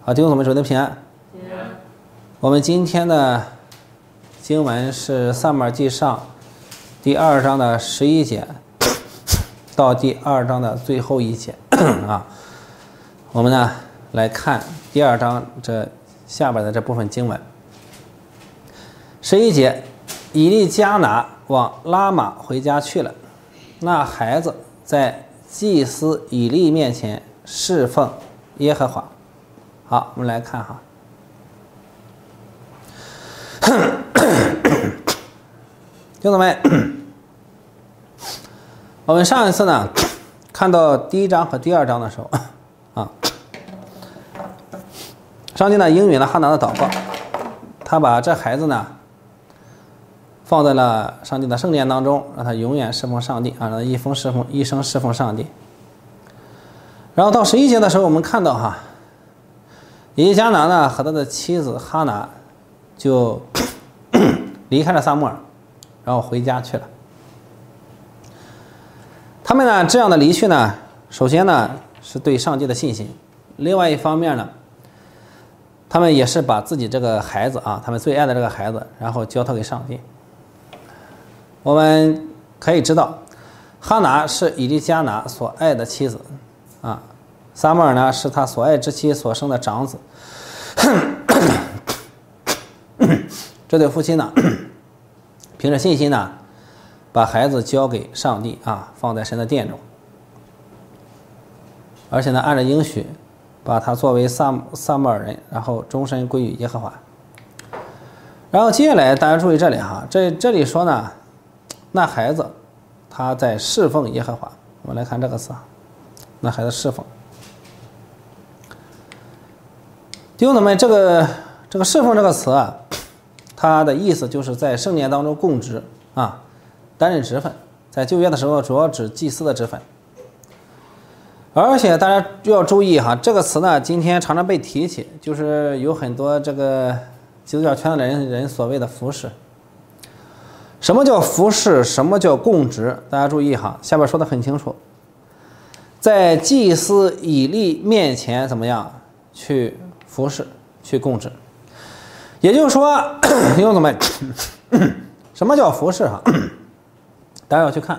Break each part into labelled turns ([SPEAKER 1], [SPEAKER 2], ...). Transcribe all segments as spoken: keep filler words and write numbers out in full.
[SPEAKER 1] 好，弟兄姊妹，主的平安。我们今天的经文是撒母耳记上第二章的十一节到第二章的最后一节啊。我们呢来看第二章这下边的这部分经文。十一节，以利加拿往拉玛回家去了，那孩子在祭司以利面前侍奉耶和华。好，我们来看哈。弟兄姊妹，我们上一次呢看到第一章和第二章的时候啊，上帝呢应允了哈拿的祷告，他把这孩子呢放在了上帝的圣殿当中，让他永远侍奉上帝啊，让他一生侍奉一生侍奉上帝。然后到十一节的时候，我们看到哈，以利加拿呢和他的妻子哈拿就离开了撒母耳，然后回家去了。他们呢这样的离去呢，首先呢是对上帝的信心，另外一方面呢，他们也是把自己这个孩子啊，他们最爱的这个孩子，然后交托给上帝。我们可以知道，哈拿是以利加拿所爱的妻子啊，撒母耳呢是他所爱之妻所生的长子。这对夫妻呢凭着信心呢把孩子交给上帝啊，放在神的殿中，而且呢按照应许把他作为撒撒母耳人，然后终身归于耶和华。然后接下来大家注意这里哈，这这里说呢，那孩子他在侍奉耶和华。我们来看这个词啊，那孩子侍奉。弟兄姊妹，这个这个侍奉这个词啊，它的意思就是在圣殿当中供职啊，担任职分。在旧约的时候主要指祭司的职分。而且大家要注意哈，这个词呢今天常常被提起，就是有很多这个基督教圈的人人所谓的服侍。什么叫服侍，什么叫供职？大家注意哈，下边说的很清楚，在祭司以利面前怎么样去服侍，去供职。也就是说，弟兄姊妹，什么叫服侍哈？大家要去看，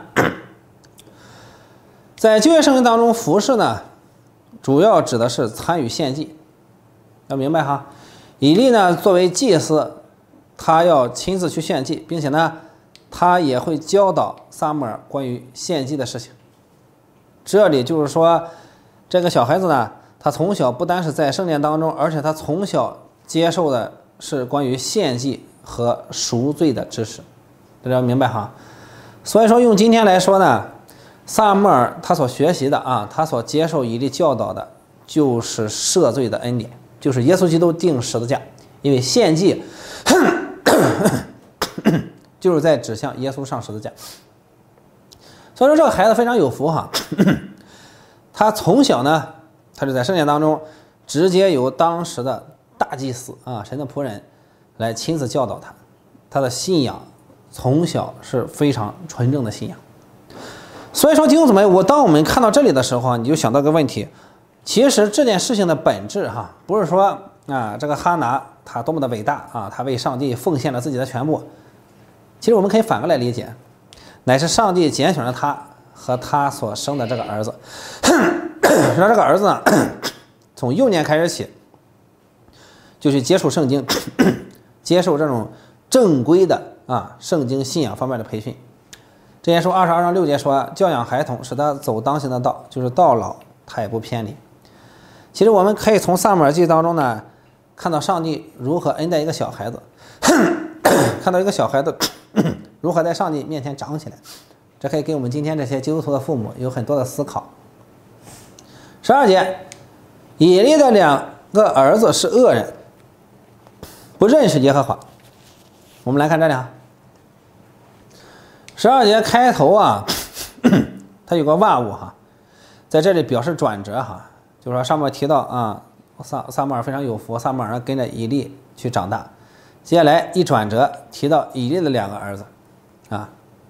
[SPEAKER 1] 在旧约圣经当中，服侍呢主要指的是参与献祭，要明白哈。以利呢作为祭司，他要亲自去献祭，并且呢他也会教导撒母耳关于献祭的事情。这里就是说，这个小孩子呢，他从小不单是在圣殿当中，而且他从小接受的是关于献祭和赎罪的知识，大家要明白哈。所以说用今天来说呢，撒母耳他所学习的啊，他所接受以利教导的就是赦罪的恩典，就是耶稣基督钉十字架，因为献祭就是在指向耶稣上十字架。所以说这个孩子非常有福哈，他从小呢他就在圣殿当中直接由当时的大祭司啊，神的仆人来亲自教导他，他的信仰从小是非常纯正的信仰。所以说弟兄姊妹，我当我们看到这里的时候，你就想到个问题，其实这件事情的本质哈，不是说啊这个哈拿他多么的伟大啊，他为上帝奉献了自己的全部。其实我们可以反过来理解，乃是上帝拣选了他和他所生的这个儿子，让这个儿子呢从幼年开始起就去接触圣经，接受这种正规的啊圣经信仰方面的培训。这前书二十二章六节说，教养孩童，使他走当行的道，就是到老他也不偏离。其实我们可以从撒母耳记当中呢看到上帝如何恩待一个小孩子，看到一个小孩子如何在上帝面前长起来，这可以给我们今天这些基督徒的父母有很多的思考。十二节，以利的两个儿子是恶人，不认识耶和华。我们来看这里啊，十二节开头啊，它有个万物哈，在这里表示转折哈，就是说上面提到啊，撒撒母耳非常有福，撒母耳跟着以利去长大。接下来一转折提到以利的两个儿子啊，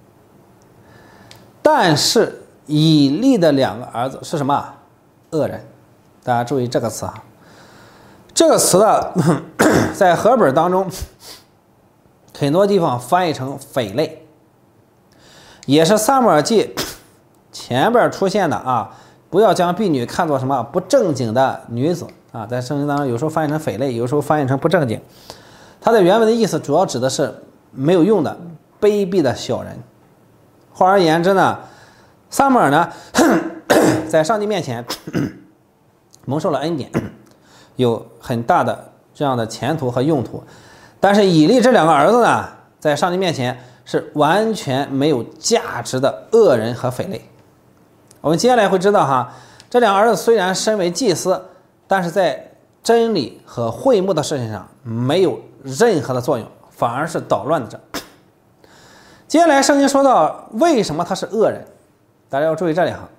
[SPEAKER 1] 但是以利的两个儿子是什么？恶人。大家注意这个词啊， 这个词的在和本当中很多地方翻译成匪类，也是撒母耳记前边出现的啊。不要将婢女看作什么不正经的女子啊，在圣经当中有时候翻译成匪类，有时候翻译成不正经。它的原文的意思主要指的是没有用的、卑鄙的小人。换而言之呢，撒母耳呢在上帝面前蒙受了恩典，有很大的这样的前途和用途。但是以利这两个儿子呢，在上帝面前是完全没有价值的恶人和匪类。我们接下来会知道哈，这两个儿子虽然身为祭司，但是在真理和会幕的事情上没有任何的作用，反而是捣乱者。接下来圣经说到为什么他是恶人，大家要注意这里哈。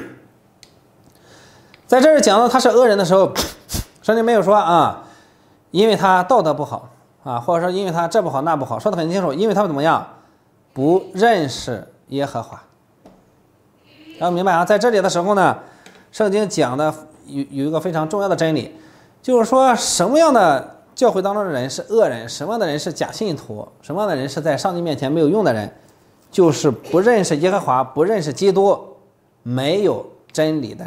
[SPEAKER 1] 在这儿讲到他是恶人的时候，圣经没有说啊，因为他道德不好啊，或者说因为他这不好那不好，说得很清楚，因为他们怎么样不认识耶和华。要明白啊，在这里的时候呢，圣经讲的有有一个非常重要的真理，就是说什么样的教会当中的人是恶人，什么样的人是假信徒，什么样的人是在上帝面前没有用的人，就是不认识耶和华、不认识基督、没有真理的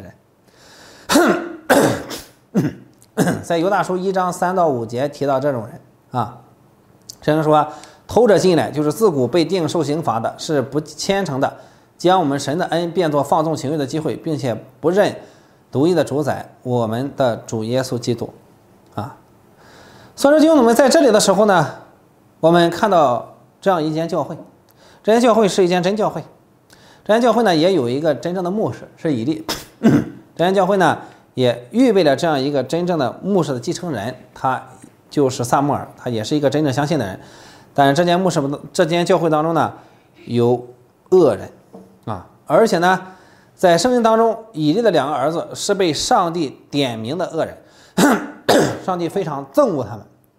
[SPEAKER 1] 人。在犹大书一章三到五节提到这种人啊，圣经说偷着进来就是自古被定受刑罚的，是不虔诚的，将我们神的恩变作放纵情欲的机会，并且不认独一的主宰我们的主耶稣基督啊。所以说弟兄姊妹，在这里的时候呢，我们看到这样一间教会，这间教会是一间真教会，这间教会呢也有一个真正的牧师，是以利。这间教会呢也预备了这样一个真正的牧师的继承人，他就是撒母耳，他也是一个真正相信的人。但是这间牧师这间教会当中呢有恶人啊，而且呢在圣经当中，以利的两个儿子是被上帝点名的恶人，上帝非常憎恶他们。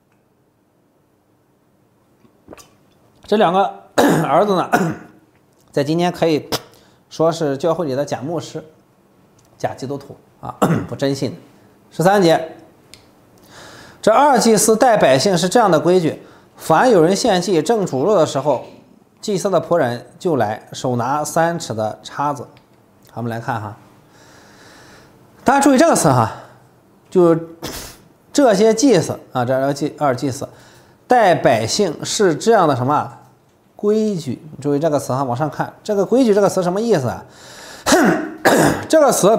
[SPEAKER 1] 这两个儿子呢，在今天可以说是教会里的假牧师、假基督徒啊，不真信的。十三节，这二祭司待百姓是这样的规矩：凡有人献祭正煮肉的时候，祭司的仆人就来，手拿三尺的叉子。我们来看哈，大家注意这个词哈，就这些祭司啊，这二祭二祭司待百姓是这样的什么规矩？注意这个词哈，往上看，这个规矩这个词什么意思啊？这个词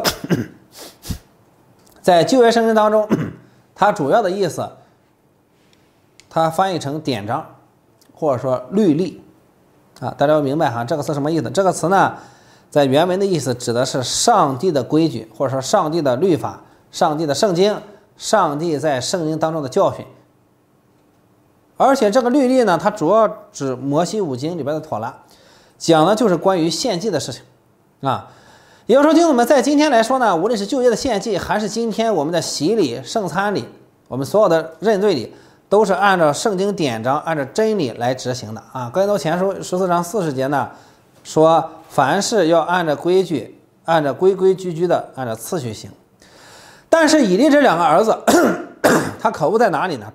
[SPEAKER 1] 在旧约圣经当中，它主要的意思，它翻译成典章或者说律例啊，大家要明白哈，这个词什么意思？这个词呢，在原文的意思指的是上帝的规矩，或者说上帝的律法、上帝的圣经、上帝在圣经当中的教训。而且这个律例呢，它主要指摩西五经里边的妥拉，讲的就是关于献祭的事情啊。也就是说，弟兄们，在今天来说呢，无论是旧约的献祭，还是今天我们的洗礼、圣餐礼，我们所有的认罪礼，都是按照圣经典章、按照真理来执行的啊。哥林多前书十四章四十节呢，说凡事要按照规矩，按照规规矩矩的按照次序行。但是以利这两个儿子他可恶在哪里呢？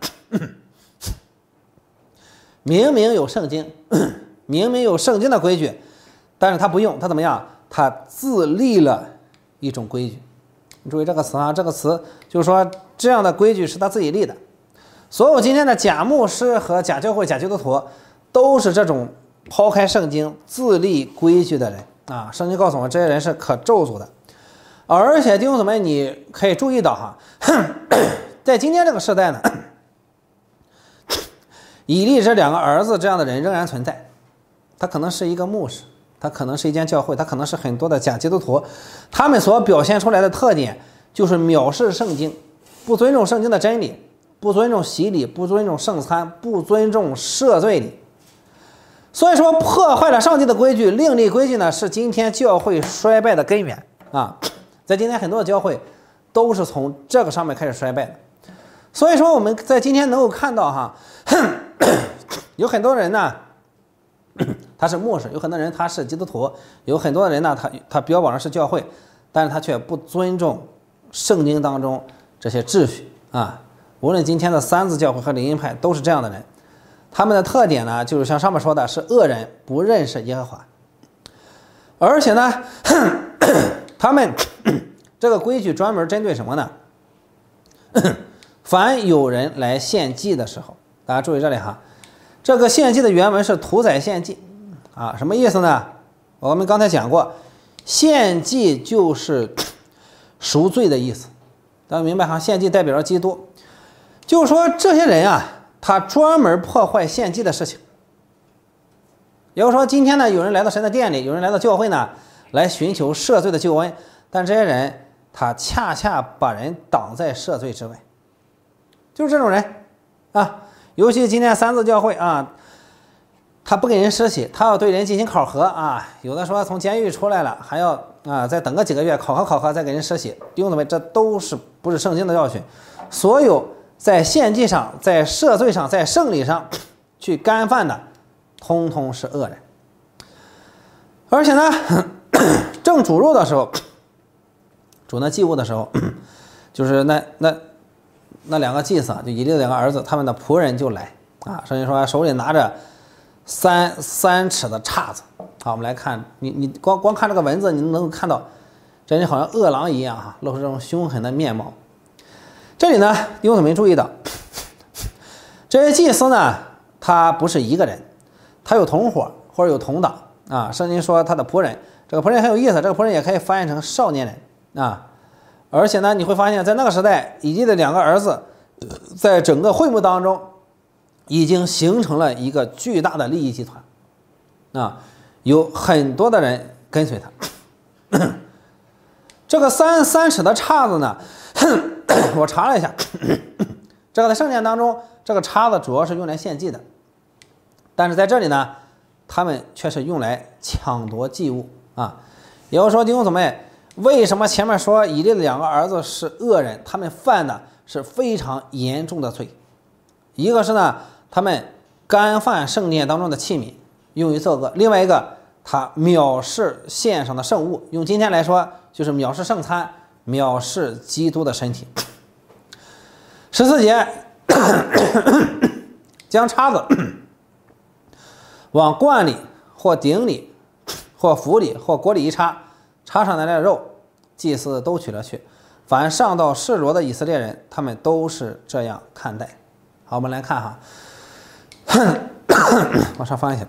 [SPEAKER 1] 明明有圣经，明明有圣经的规矩，但是他不用，他怎么样？他自立了一种规矩。你注意这个词啊，这个词就是说这样的规矩是他自己立的。所有今天的假牧师和假教会、假基督徒都是这种抛开圣经自立规矩的人啊。圣经告诉我们，这些人是可咒诅的。而且弟兄姊妹，你可以注意到哈，在今天这个时代呢，以利这两个儿子这样的人仍然存在。他可能是一个牧师，他可能是一间教会，他可能是很多的假基督徒，他们所表现出来的特点就是藐视圣经，不尊重圣经的真理，不尊重洗礼，不尊重圣餐，不尊重赦罪礼。所以说，破坏了上帝的规矩，另立规矩呢，是今天教会衰败的根源啊。在今天很多的教会都是从这个上面开始衰败的。所以说，我们在今天能够看到哈，有很多人呢，他是牧师，有很多人他是基督徒，有很多的人呢，他他标榜的是教会，但是他却不尊重圣经当中这些秩序啊。 无论今天的三字教会和灵音派都是这样的人。他们的特点呢，就是像上面说的，是恶人，不认识耶和华。而且呢，他们这个规矩专门针对什么呢？凡有人来献祭的时候，大家注意这里哈，这个献祭的原文是屠宰献祭啊，什么意思呢？我们刚才讲过，献祭就是赎罪的意思，大家明白哈？献祭代表着基督，就是说这些人啊，他专门破坏献祭的事情。也就是说，今天呢，有人来到神的殿里，有人来到教会呢，来寻求赦罪的救恩，但这些人他恰恰把人挡在赦罪之外，就是这种人啊。尤其今天三字教会啊，他不给人施洗，他要对人进行考核啊。有的说从监狱出来了，还要啊再等个几个月考核考核再给人施洗，弟兄姊妹，这都是不是圣经的教训？所有在献祭上、在赦罪上、在圣礼上去干犯的，通通是恶人。而且呢，正主入的时候，主那祭物的时候，就是那那那两个祭司啊，就以利的两个儿子，他们的仆人就来啊，圣经说手里拿着三三尺的叉子。好，我们来看，你你光光看这个文字，你能够看到这人好像恶狼一样哈、啊，露出这种凶狠的面貌。这里呢，弟兄姊妹注意到，这些祭司呢，他不是一个人，他有同伙或者有同党啊。圣经说他的仆人，这个仆人很有意思，这个仆人也可以翻译成少年人啊。而且呢，你会发现在那个时代，以利的两个儿子在整个会幕当中已经形成了一个巨大的利益集团啊，有很多的人跟随他。这个三三尺的叉子呢，我查了一下，这个在圣殿当中，这个叉子主要是用来献祭的，但是在这里呢，他们却是用来抢夺祭物啊。也就是说，弟兄姊妹，为什么前面说以利的两个儿子是恶人？他们犯的是非常严重的罪。一个是呢，他们干犯圣殿当中的器皿，用于作恶；另外一个，他藐视献上的圣物，用今天来说，就是藐视圣餐，藐视基督的身体。十四节，将叉子往罐里或鼎里或釜里或锅里一插，插上来的肉，祭司都取了去。凡上到示罗的以色列人，他们都是这样看待。好，我们来看哈，往上翻一下。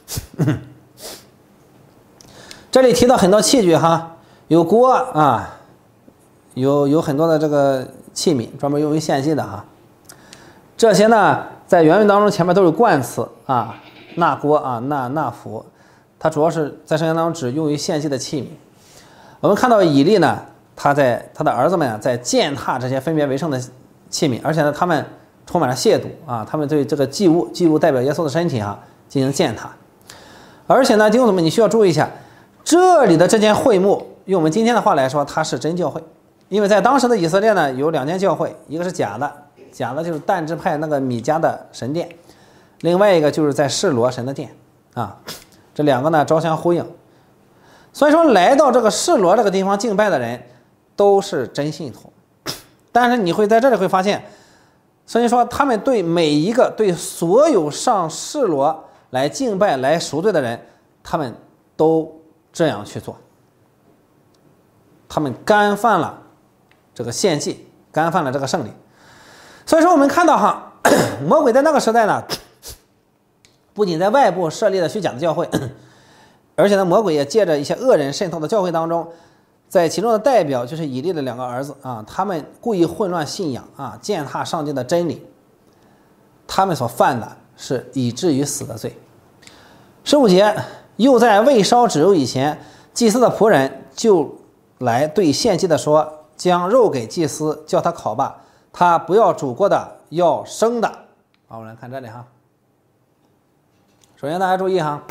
[SPEAKER 1] 这里提到很多器具哈，有锅啊，有有很多的这个器皿，专门用于献祭的哈。这些呢，在原文当中前面都是冠词啊，那锅啊，那那釜，它主要是在圣经当中只用于献祭的器皿。我们看到以利呢，他在他的儿子们啊，在践踏这些分别为圣的器皿，而且呢，他们充满了亵渎啊，他们对这个祭物，祭物代表耶稣的身体啊，进行践踏。而且呢，弟兄姊妹，你需要注意一下，这里的这间会幕，用我们今天的话来说，它是真教会，因为在当时的以色列呢，有两间教会，一个是假的，假的就是但支派那个米迦的神殿，另外一个就是在示罗神的殿啊，这两个呢朝相呼应。所以说，来到这个示罗这个地方敬拜的人都是真信徒，但是你会在这里会发现，所以说他们对每一个对所有上示罗来敬拜来赎罪的人，他们都这样去做，他们干犯了这个献祭，干犯了这个圣礼。所以说我们看到哈，魔鬼在那个时代呢，不仅在外部设立了虚假的教会，而且呢，魔鬼也借着一些恶人渗透到教会当中，在其中的代表就是以利的两个儿子啊，他们故意混乱信仰啊，践踏上帝的真理，他们所犯的是以至于死的罪。十五节，又在未烧脂油以前，祭司的仆人就来对献祭的说，将肉给祭司，叫他烤吧，他不要煮过的，要生的。好，我们来看这里哈。首先大家注意哈，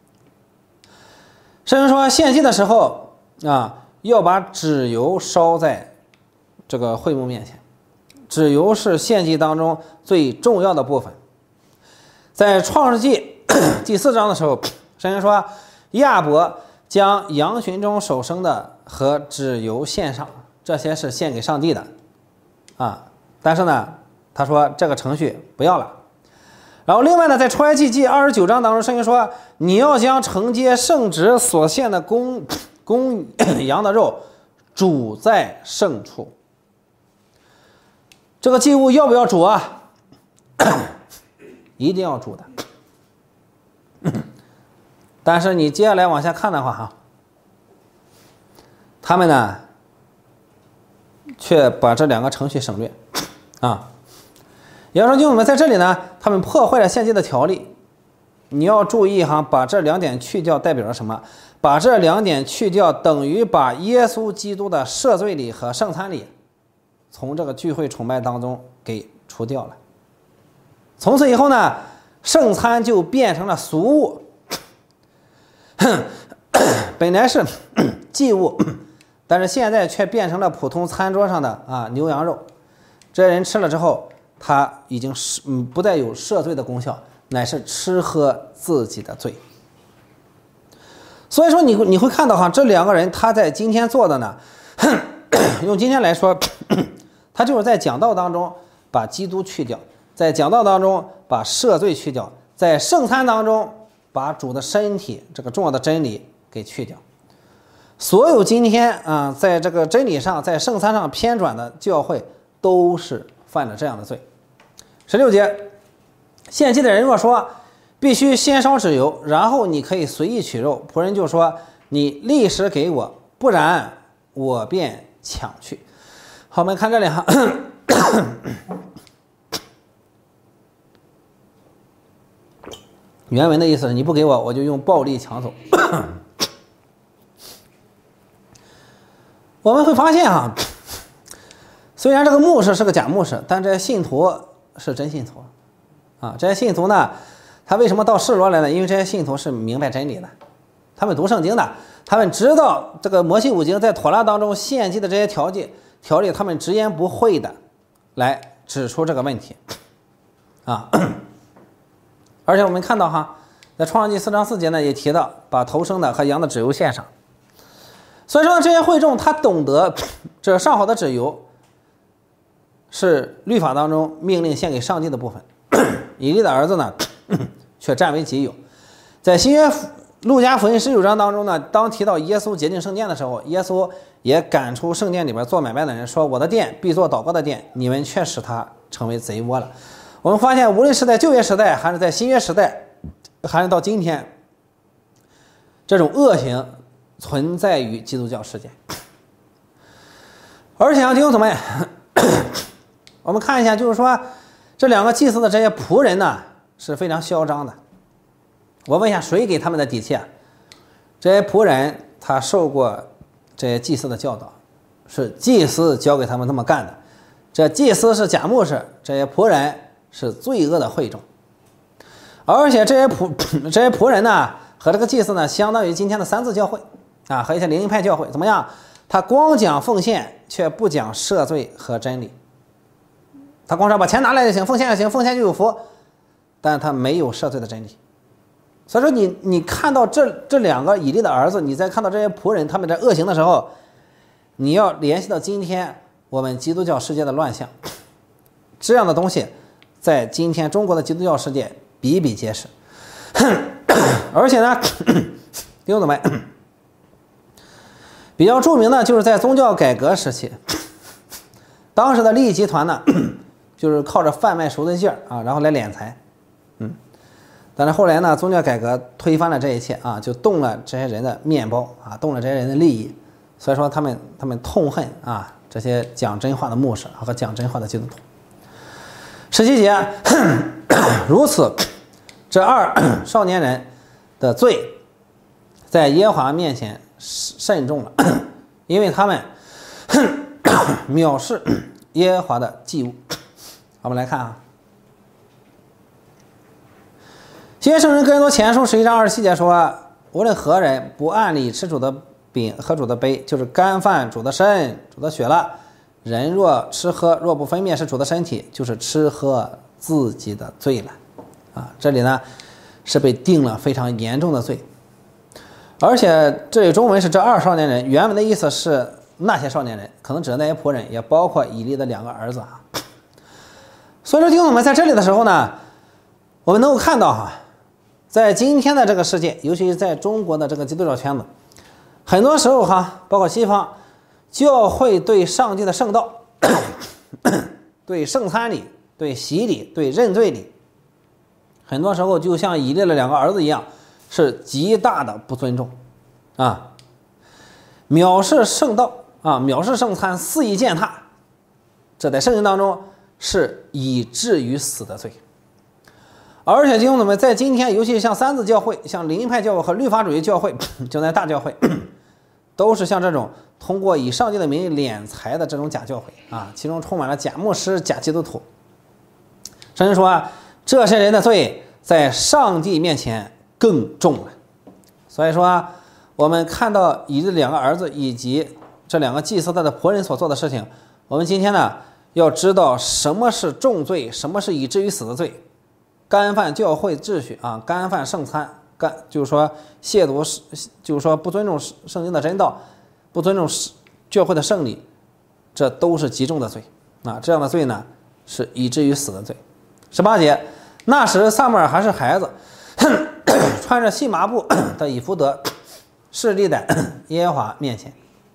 [SPEAKER 1] 圣经说献祭的时候啊，要把脂油烧在这个会幕面前，脂油是献祭当中最重要的部分。在创世纪第四章的时候，圣经说亚伯将羊群中首生的和脂油献上，这些是献给上帝的啊。但是呢， 他说这个程序不要了。然后另外呢，在出埃及记二十九章当中，圣经说你要将承接圣职所献的公公羊的肉煮在圣处。这个祭物要不要煮啊？一定要煮的。但是你接下来往下看的话哈，他们呢却把这两个程序省略啊。也就是说，弟兄们在这里呢，他们破坏了献祭的条例。你要注意哈，把这两点去掉代表了什么？把这两点去掉，等于把耶稣基督的赦罪礼和圣餐礼从这个聚会崇拜当中给除掉了。从此以后呢，圣餐就变成了俗物，本来是祭物，但是现在却变成了普通餐桌上的啊牛羊肉。这人吃了之后，他已经是嗯不再有赦罪的功效，乃是吃喝自己的罪。所以说你你会看到哈，这两个人他在今天做的呢，用今天来说，他就是在讲道当中把基督去掉，在讲道当中把赦罪去掉，在圣餐当中把主的身体这个重要的真理给去掉。所有今天啊、呃，在这个真理上，在圣餐上偏转的教会，都是犯了这样的罪。十六节，献祭的人若说必须先烧脂油，然后你可以随意取肉，仆人就说你立时给我，不然我便抢去。好，我们看这里哈，原文的意思是你不给我，我就用暴力抢走。我们会发现哈，虽然这个牧师是个假牧师，但这些信徒是真信徒啊。这些信徒呢，他为什么到示罗来呢？因为这些信徒是明白真理的，他们读圣经的，他们知道这个摩西五经在妥拉当中献祭的这些条件条例，他们直言不讳的来指出这个问题啊。而且我们看到哈，在创世纪四章四节呢也提到把头生的和羊的脂油献上。所以说这些会众他懂得这上好的脂油是律法当中命令献给上帝的部分，以利的儿子呢却占为己有。在新约路加福音十九章当中呢，当提到耶稣洁净圣殿的时候，耶稣也赶出圣殿里边做买卖的人，说我的殿必做祷告的殿，你们却使它成为贼窝了。我们发现无论是在旧约时代还是在新约时代，还是到今天，这种恶行存在于基督教世界。而且啊，弟兄姊妹，我们看一下，就是说这两个祭司的这些仆人呢是非常嚣张的。我问一下，谁给他们的底气啊？这些仆人他受过这些祭司的教导，是祭司教给他们这么干的。这祭司是假牧师，这些仆人是罪恶的会众。而且这些仆这些仆人呢和这个祭司呢，相当于今天的三自教会啊，和一些灵恩派教会怎么样？他光讲奉献，却不讲赦罪和真理。他光说把钱拿来就行，奉献就行，奉献就有福，但他没有赦罪的真理。所以说你你看到这这两个以利的儿子，你再看到这些仆人他们在恶行的时候，你要联系到今天我们基督教世界的乱象，这样的东西在今天中国的基督教世界比比皆是。而且呢，弟兄姊妹，比较著名的就是在宗教改革时期，当时的利益集团呢，就是靠着贩卖赎罪券啊，然后来敛财，嗯，但是后来呢，宗教改革推翻了这一切啊，就动了这些人的面包啊，动了这些人的利益，所以说他们他们痛恨啊这些讲真话的牧师和讲真话的基督徒。十七节，如此，这二少年人的罪在耶和华面前甚重了，因为他们藐视耶和华的祭物。我们来看啊，新约圣人哥林多前书十一章二十七节说，无论何人不按理吃主的饼喝主的杯，就是干饭主的身主的血了。人若吃喝若不分辨是主的身体，就是吃喝自己的罪了啊！这里呢是被定了非常严重的罪。而且这里中文是这二少年人，原文的意思是那些少年人，可能指的那些仆人，也包括以利的两个儿子啊。 所以说弟兄们在这里的时候呢，我们能够看到哈，在今天的这个世界，尤其是在中国的这个基督教圈子，很多时候哈，包括西方教会对上帝的圣道对圣餐礼、对洗礼、对认罪礼，很多时候就像以利的两个儿子一样，是极大的不尊重啊，藐视圣道啊，藐视圣餐，肆意践踏，这在圣经当中是以至于死的罪。而且弟兄姊妹，在今天，尤其像三自教会、像灵恩派教会和律法主义教会，就在大教会，都是像这种通过以上帝的名义敛财的这种假教会啊，其中充满了假牧师、假基督徒。圣经说啊，这些人的罪在上帝面前更重了。所以说啊，我们看到以利的两个儿子以及这两个祭司他的仆人所做的事情，我们今天呢要知道什么是重罪，什么是以至于死的罪。干犯教会秩序啊，干犯圣餐，干就是说亵渎，就是说不尊重圣经的真道，不尊重教会的圣礼，这都是极重的罪啊！这样的罪呢，是以至于死的罪。十八节，那时撒母耳还是孩子，穿着细麻布的以弗得，侍立在耶和华面前。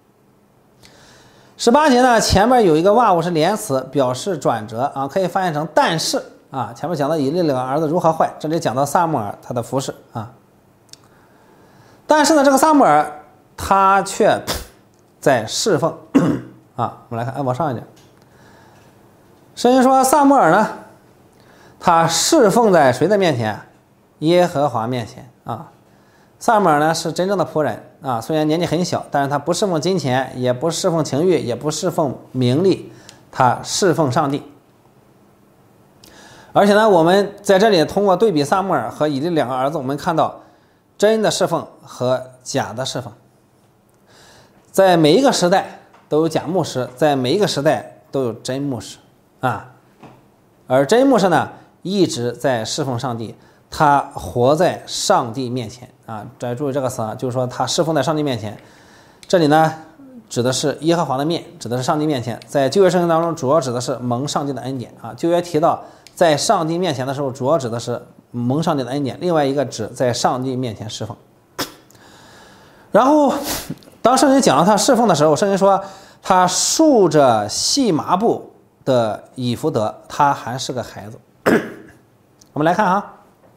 [SPEAKER 1] 十八节呢，前面有一个万物是连词，表示转折啊，可以翻译成但是。啊，前面讲到以利两个儿子如何坏，这里讲到撒母耳他的服侍啊。但是呢，这个撒母耳他却在侍奉啊。我们来看，哎，往上一点。圣经说撒母耳呢，他侍奉在谁的面前？耶和华面前啊。撒母耳呢是真正的仆人啊，虽然年纪很小，但是他不侍奉金钱，也不侍奉情欲，也不侍奉名利，他侍奉上帝。而且呢，我们在这里通过对比撒母耳和以利两个儿子，我们看到真的侍奉和假的侍奉。在每一个时代都有假牧师，在每一个时代都有真牧师啊。而真牧师呢，一直在侍奉上帝，他活在上帝面前啊。再注意这个词啊，就是说他侍奉在上帝面前。这里呢，指的是耶和华的面，指的是上帝面前。在旧约圣经当中，主要指的是蒙上帝的恩典啊。旧约提到在上帝面前的时候，主要指的是蒙上帝的恩典，另外一个指在上帝面前侍奉。然后当圣经讲到他侍奉的时候，圣经说他束着细麻布的以弗得，他还是个孩子。我们来看哈，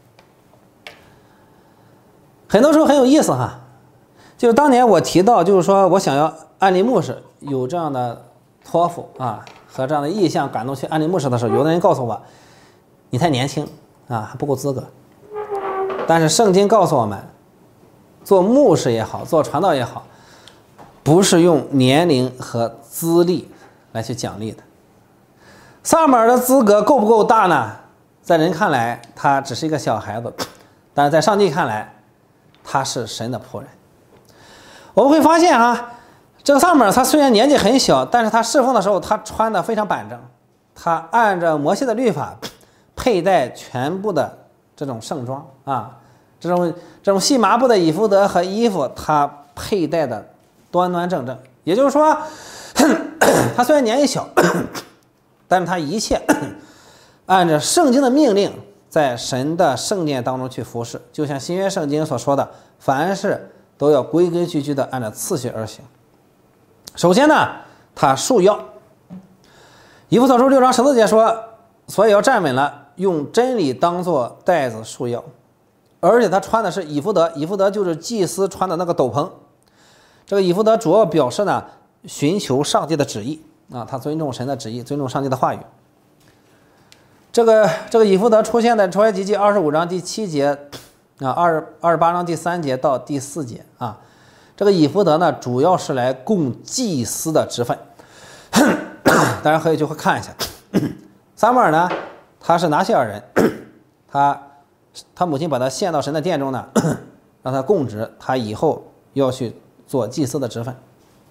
[SPEAKER 1] 很多时候很有意思哈，就是当年我提到就是说我想要安利牧师，有这样的托付啊和这样的意向感动去安利牧师的时候，有的人告诉我你太年轻啊，还不够资格。但是圣经告诉我们，做牧师也好，做传道也好，不是用年龄和资历来去奖励的。撒母耳的资格够不够大呢？在人看来他只是一个小孩子，但是在上帝看来他是神的仆人。我们会发现啊，这个撒母耳他虽然年纪很小，但是他侍奉的时候他穿的非常板正，他按照摩西的律法佩戴全部的这种盛装啊，这种这种细麻布的以弗得和衣服，他佩戴的端端正正。也就是说，他虽然年纪小，但是他一切按照圣经的命令，在神的圣殿当中去服侍，就像新约圣经所说的，凡事都要规规矩矩的按照次序而行。首先呢，他束腰。以弗所书六章十四节说，所以要站稳了，用真理当作带子束腰。而且他穿的是以弗得，以弗得就是祭司穿的那个斗篷。这个以弗得主要表示呢，寻求上帝的旨意啊，他尊重神的旨意，尊重上帝的话语。这个这个以弗得出现在出埃及记二十五章第七节啊，二二十八章第三节到第四节啊。这个以弗得呢，主要是来供祭司的职分。大家可以去看一下。撒母耳呢，他是拿西尔人，他他母亲把他献到神的殿中呢，让他供职，他以后要去做祭司的职分。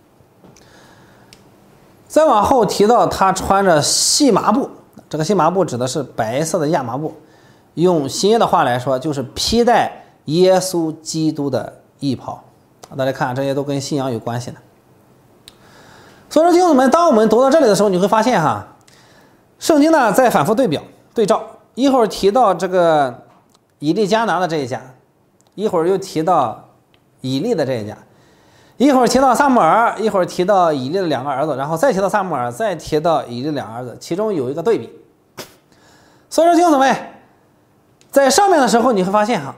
[SPEAKER 1] 再往后提到他穿着细麻布，这个细麻布指的是白色的亚麻布，用新约的话来说就是披戴耶稣基督的衣袍。大家看这些都跟信仰有关系的。所以说弟兄们，当我们读到这里的时候，你会发现哈， 圣经呢在反复对表对照，一会儿提到这个以利加拿的这一家，一会儿又提到以利的这一家，一会儿提到撒母耳，一会儿提到以利的两个儿子，然后再提到撒母耳，再提到以利的两个儿子，其中有一个对比。所以说弟兄姊妹，在上面的时候你会发现哈，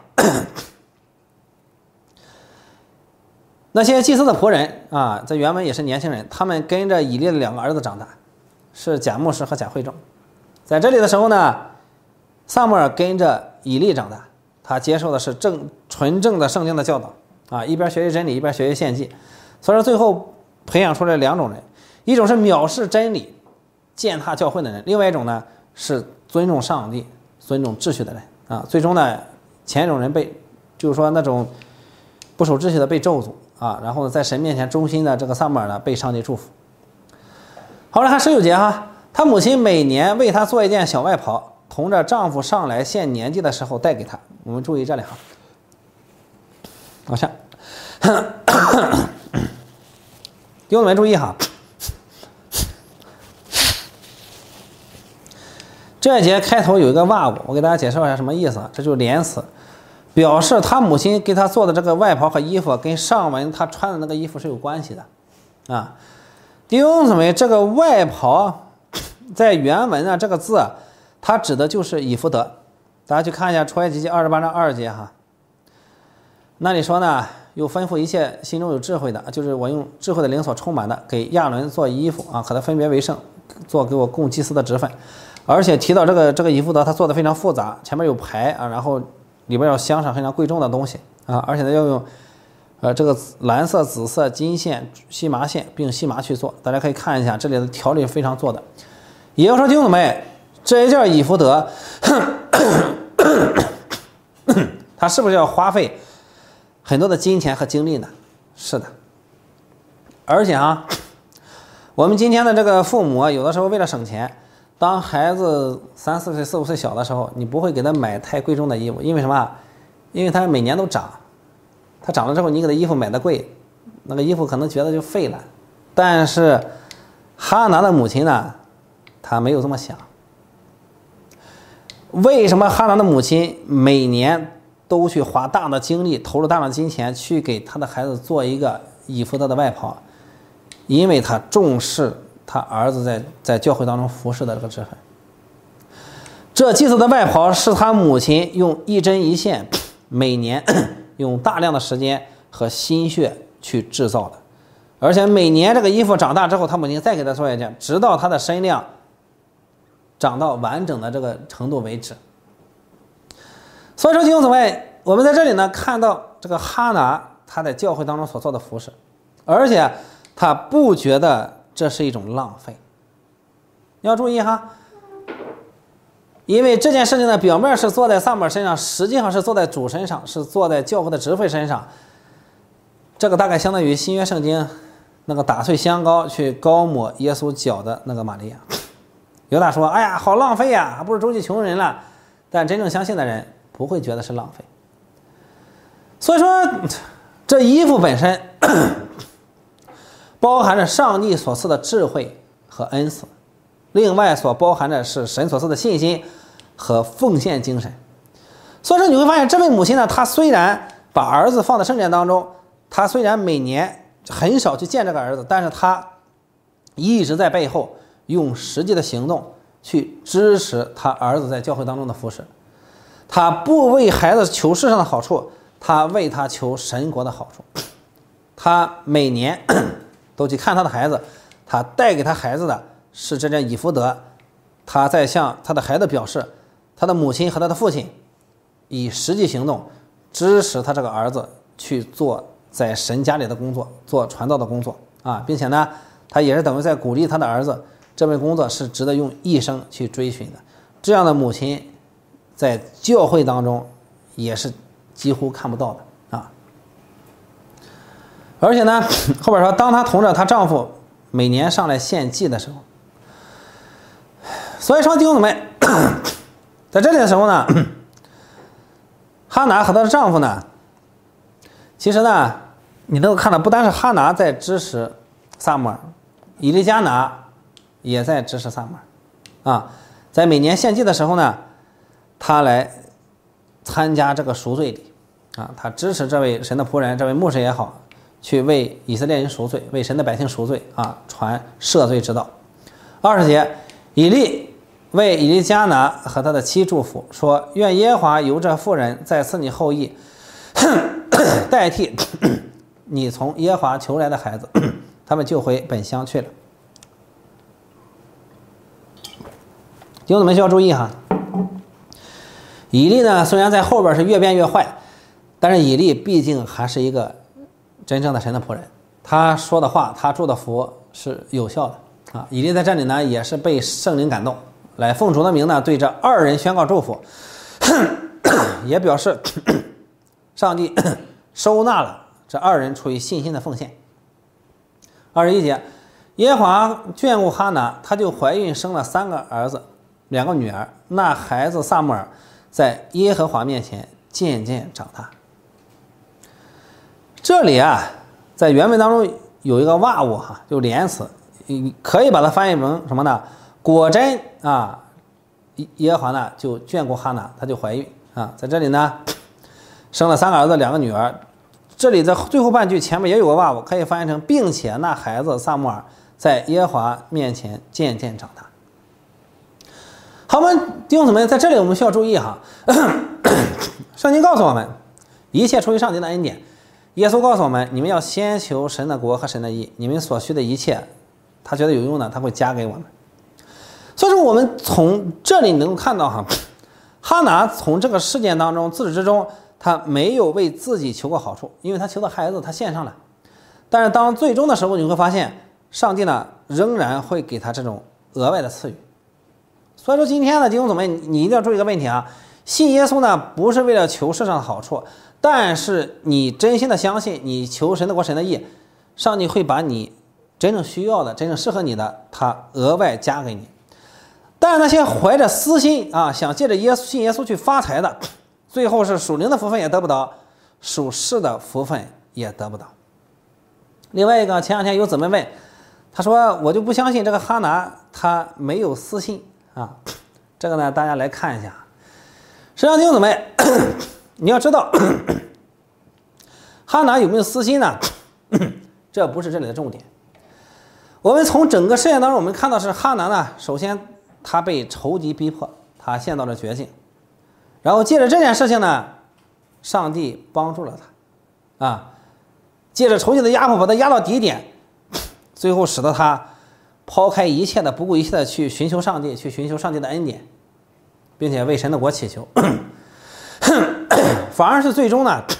[SPEAKER 1] 那些祭司的仆人啊，在原文也是年轻人，他们跟着以利的两个儿子长大，是假牧师和假会众。在这里的时候呢，撒母耳跟着以利长大，他接受的是正纯正的圣经的教导啊，一边学习真理，一边学习献祭。所以说最后培养出来两种人，一种是藐视真理、践踏教会的人，另外一种呢是尊重上帝、尊重秩序的人啊。最终呢，前一种人被就是说那种不守秩序的被咒诅啊，然后在神面前忠心的这个撒母耳呢被上帝祝福。好了，看十九节哈，他母亲每年为他做一件小外袍，同着丈夫上来献年祭的时候带给他。我们注意这里哈，往下，弟兄们注意哈，这一节开头有一个 vowel， 我给大家解释一下什么意思啊？这就是连词，表示他母亲给他做的这个外袍和衣服跟上文他穿的那个衣服是有关系的啊。弟兄姊妹，这个外袍在原文啊，这个字啊，它指的就是以弗得。大家去看一下出埃及记二十八章二节哈，那里说呢，又吩咐一切心中有智慧的，就是我用智慧的灵所充满的，给亚伦做衣服啊，和他分别为圣，做给我供祭司的职分。而且提到这个这个以弗得，他做的非常复杂，前面有牌啊，然后里边要镶上非常贵重的东西啊，而且呢要用呃这个蓝色、紫色、金线、细麻线并细麻去做。大家可以看一下这里的条理非常做的。也就是说，弟兄姊妹，这一件以弗得，他是不是要花费很多的金钱和精力呢？是的。而且啊，我们今天的这个父母有的时候为了省钱，当孩子三四岁、四五岁小的时候，你不会给他买太贵重的衣服，因为什么？因为他每年都长，他长了之后，你给他衣服买的贵，那个衣服可能觉得就废了。但是哈拿的母亲呢，她没有这么想。为什么哈拿的母亲每年都去花大的精力，投入大量的金钱去给他的孩子做一个以弗得的外袍？因为他重视他儿子在在教会当中服侍的这个职分。这祭司的外袍是他母亲用一针一线，每年用大量的时间和心血去制造的，而且每年这个衣服长大之后，他母亲再给他做一件，直到他的身量长到完整的这个程度为止。所以说弟兄姊妹，我们在这里呢看到这个哈拿他在教会当中所做的服侍，而且他不觉得这是一种浪费。你要注意哈，因为这件事情呢，表面是做在撒母耳身上，实际上是做在主身上，是做在教会的职分身上。这个大概相当于新约圣经那个打碎香膏去膏抹耶稣脚的那个玛利亚。犹大说：“哎呀，好浪费呀，还不如周济穷人了。”但真正相信的人不会觉得是浪费。所以说，这衣服本身包含着上帝所赐的智慧和恩赐，另外所包含着是神所赐的信心和奉献精神。所以说你会发现，这位母亲呢，她虽然把儿子放在圣殿当中，她虽然每年很少去见这个儿子，但是她一直在背后用实际的行动去支持他儿子在教会当中的服侍。他不为孩子求世上的好处，他为他求神国的好处。他每年都去看他的孩子，他带给他孩子的是这件以弗得，他在向他的孩子表示，他的母亲和他的父亲以实际行动支持他这个儿子去做在神家里的工作，做传道的工作啊，并且呢，他也是等于在鼓励他的儿子，这份工作是值得用一生去追寻的。这样的母亲在教会当中也是几乎看不到的啊。而且呢，后边说，当她同着她丈夫每年上来献祭的时候，所以说弟兄姊妹，在这里的时候呢，哈拿和她的丈夫呢，其实呢，你能够看到，不单是哈拿在支持撒母耳，以利加拿也在支持撒母耳。 啊，在每年献祭的时候呢，他来参加这个赎罪礼啊，他支持这位神的仆人，这位牧师也好，去为以色列人赎罪，为神的百姓赎罪啊，传赦罪之道。二十节，以利为以利加拿和他的妻祝福，说：愿耶和华由这妇人再赐你后裔，代替你从耶和华求来的孩子，他们就回本乡去了。弟兄姊妹需要注意哈，以利呢虽然在后边是越变越坏，但是以利毕竟还是一个真正的神的仆人，他说的话，他祝的福是有效的啊。以利在这里呢也是被圣灵感动，来奉主的名呢对这二人宣告祝福，也表示上帝收纳了这二人出于信心的奉献。二十一节，耶和华眷顾哈拿，她就怀孕生了三个儿子，两个女儿。那孩子撒母耳在耶和华面前渐渐长大。这里啊，在原文当中有一个哇物哈，就连词，可以把它翻译成什么呢？果真啊，耶和华呢就眷顾哈拿，她就怀孕啊，在这里呢生了三个儿子，两个女儿。这里在最后半句前面也有个哇物，可以翻译成并且那孩子撒母耳在耶和华面前渐渐长大。好，我们弟兄姊妹，在这里我们需要注意哈，圣经告诉我们，一切出于上帝的恩典。耶稣告诉我们，你们要先求神的国和神的义，你们所需的一切，他觉得有用的，他会加给我们。所以说，我们从这里能够看到哈，哈拿从这个事件当中自始至终，他没有为自己求过好处，因为他求的孩子他献上了，但是当最终的时候，你会发现上帝呢仍然会给他这种额外的赐予。所以说今天呢，弟兄姊妹，你一定要注意一个问题啊，信耶稣呢不是为了求世上的好处，但是你真心的相信，你求神的国神的义，上帝会把你真正需要的、真正适合你的，他额外加给你。但是那些怀着私心啊，想借着耶稣信耶稣去发财的，最后是属灵的福分也得不到，属世的福分也得不到。另外一个，前两天有姊妹问，他说我就不相信这个哈拿他没有私心啊。这个呢，大家来看一下。实际上弟兄姊妹，你要知道哈拿有没有私心呢？这不是这里的重点。我们从整个事件当中，我们看到是哈拿呢，首先他被仇敌逼迫，他陷到了绝境。然后借着这件事情呢，上帝帮助了他，啊，借着仇敌的压迫把他压到底点，最后使得他抛开一切的，不顾一切的去寻求上帝，去寻求上帝的恩典，并且为神的国祈求，反而是最终呢，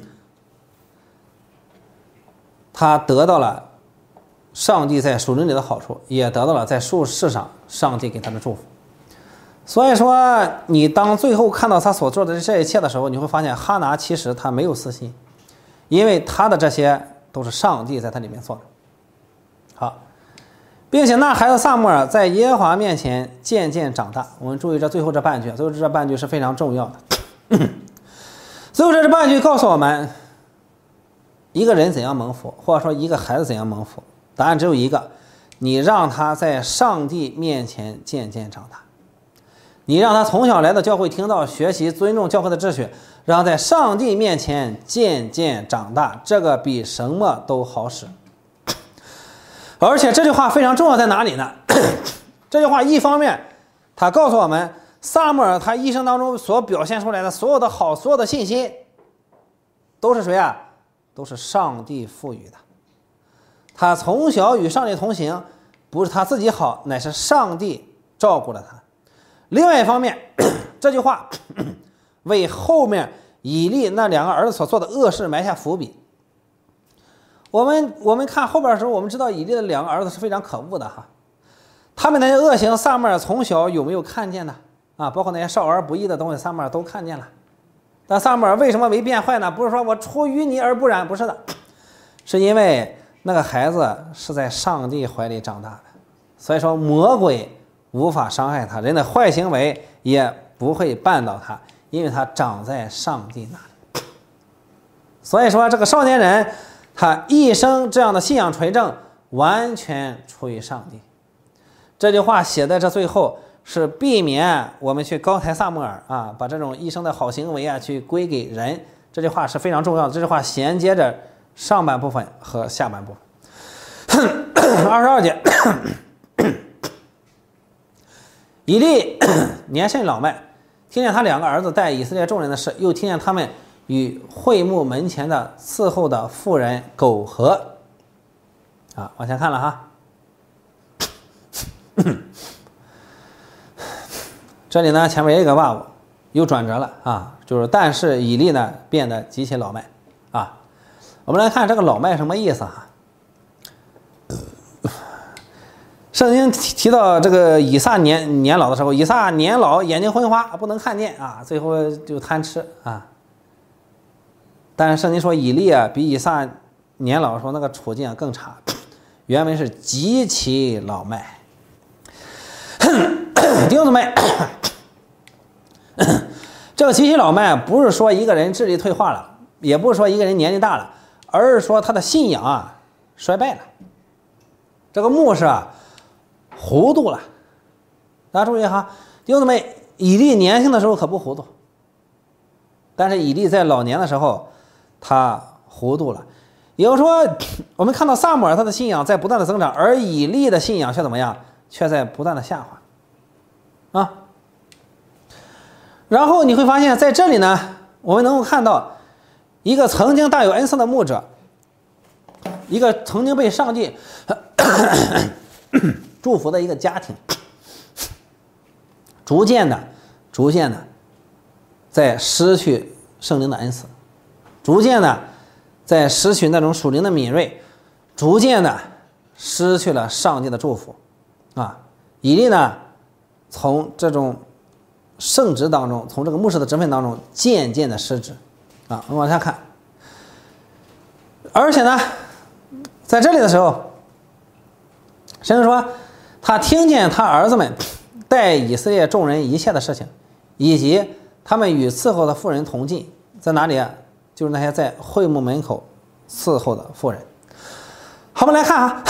[SPEAKER 1] 他得到了上帝在属灵里的好处，也得到了在属世上上帝给他的祝福。所以说，你当最后看到他所做的这一切的时候，你会发现哈拿其实他没有私心，因为他的这些都是上帝在他里面做的。好，并且那孩子撒母耳在耶和华面前渐渐长大。我们注意这最后这半句，最后这半句是非常重要的。最后这半句告诉我们，一个人怎样蒙福，或者说一个孩子怎样蒙福，答案只有一个：你让他在上帝面前渐渐长大。你让他从小来到教会听到学习尊重教会的秩序，让他在上帝面前渐渐长大，这个比什么都好使。而且这句话非常重要在哪里呢？这句话一方面他告诉我们，撒母耳他一生当中所表现出来的所有的好，所有的信心都是谁啊？都是上帝赋予的。他从小与上帝同行，不是他自己好，乃是上帝照顾了他。另外一方面，这句话为后面以利那两个儿子所做的恶事埋下伏笔。我们我们看后边的时候，我们知道以利的两个儿子是非常可恶的哈，他们那些恶行，撒母耳从小有没有看见呢？啊，包括那些少儿不宜的东西，撒母耳都看见了。但撒母耳为什么没变坏呢？不是说我出淤泥而不染，不是的，是因为那个孩子是在上帝怀里长大的，所以说魔鬼无法伤害他，人的坏行为也不会绊倒他，因为他长在上帝那里。所以说这个少年人他一生这样的信仰垂正，完全出于上帝。这句话写在这最后， 是避免我们去高抬萨母尔啊，把这种一生的好行为啊去归给人。这句话是非常重要的，这句话衔接着上半部分和下半部分。二十二节，以利年甚老迈，听见他两个儿子带以色列众人的事，又听见他们与会幕门前的伺候的妇人苟合。啊，往前看了哈。这里呢，前面有一个 wow， 有转折了啊，就是但是以利呢变得极其老迈啊。我们来看这个老迈什么意思哈？圣经提到这个以撒年年老的时候，以撒年老眼睛昏花，不能看见啊，最后就贪吃啊。但是圣经说以利啊比以撒年老的时候那个处境更差，原文是极其老迈。弟兄姊妹，这个极其老迈不是说一个人智力退化了，也不是说一个人年纪大了，而是说他的信仰啊衰败了。这个牧师啊糊涂了。大家注意哈，弟兄姊妹，以利年轻的时候可不糊涂，但是以利在老年的时候他糊涂了。也就是说，我们看到撒母耳他的信仰在不断的增长，而以利的信仰却怎么样？却在不断的下滑啊。然后你会发现在这里呢，我们能够看到一个曾经大有恩赐的牧者，一个曾经被上帝祝福的一个家庭，逐渐的逐渐的在失去圣灵的恩赐，逐渐的在失去那种属灵的敏锐，逐渐的失去了上帝的祝福啊。以利呢从这种圣职当中，从这个牧师的职分当中渐渐的失职啊。我们往下看，而且呢在这里的时候，神就说他听见他儿子们带以色列众人一切的事情，以及他们与伺候的妇人同进，在哪里啊？就是那些在会幕门口伺候的妇人。好，我们来看啊，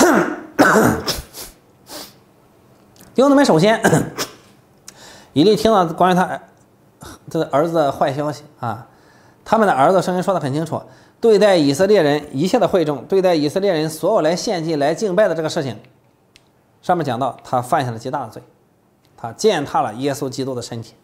[SPEAKER 1] 弟兄姊妹，首先以利听到关于他这儿子的坏消息啊，他们的儿子圣经说得很清楚，对待以色列人一切的会众，对待以色列人所有来献祭来敬拜的这个事情，上面讲到他犯下了极大的罪，他践踏了耶稣基督的身体，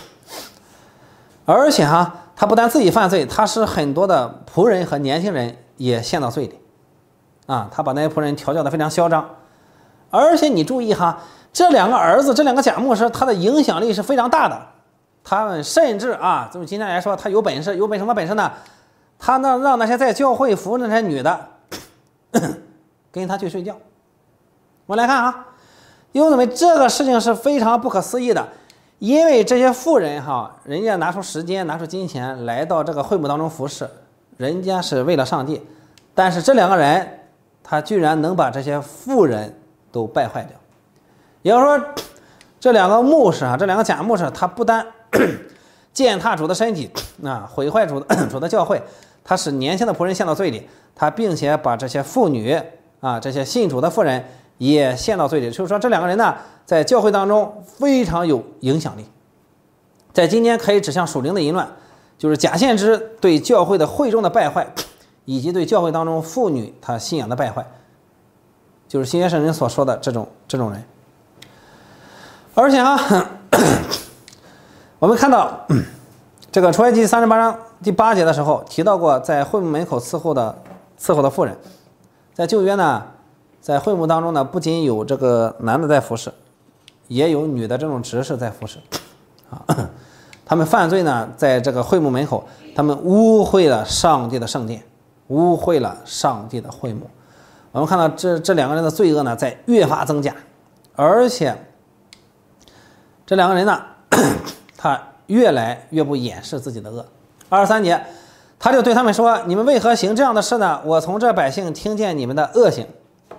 [SPEAKER 1] 而且哈，他不但自己犯罪，他使很多的仆人和年轻人也陷到罪里啊，他把那些仆人调教得非常嚣张。而且你注意哈，这两个儿子，这两个假牧师，他的影响力是非常大的。他们甚至啊，就今天来说，他有本事，有本什么本事呢？他呢让那些在教会服务的那些女的跟他去睡觉。我们来看啊，因为这个事情是非常不可思议的，因为这些妇人哈，人家拿出时间，拿出金钱来到这个会幕当中服侍，人家是为了上帝，但是这两个人，他居然能把这些妇人都败坏掉。也就是说，这两个牧师啊，这两个假牧师，他不但践踏主的身体啊，毁坏主的主的教会，他使年轻的仆人陷到罪里，他并且把这些妇女啊，这些信主的妇人也陷到罪里。就是说，这两个人呢，在教会当中非常有影响力，在今天可以指向属灵的淫乱，就是假先知对教会的会众的败坏，以及对教会当中妇女她信仰的败坏，就是新约圣经所说的这种这种人。而且啊，我们看到这个出埃及三十八章第八节的时候提到过，在会幕门口伺候的伺候的妇人，在旧约呢，在会幕当中呢，不仅有这个男的在服侍，也有女的这种执事在服侍啊。他们犯罪呢，在这个会幕门口，他们污秽了上帝的圣殿，污秽了上帝的会幕。我们看到这这两个人的罪恶呢，在越发增加，而且这两个人呢，他越来越不掩饰自己的恶。二十三节，他就对他们说：“你们为何行这样的事呢？我从这百姓听见你们的恶行。”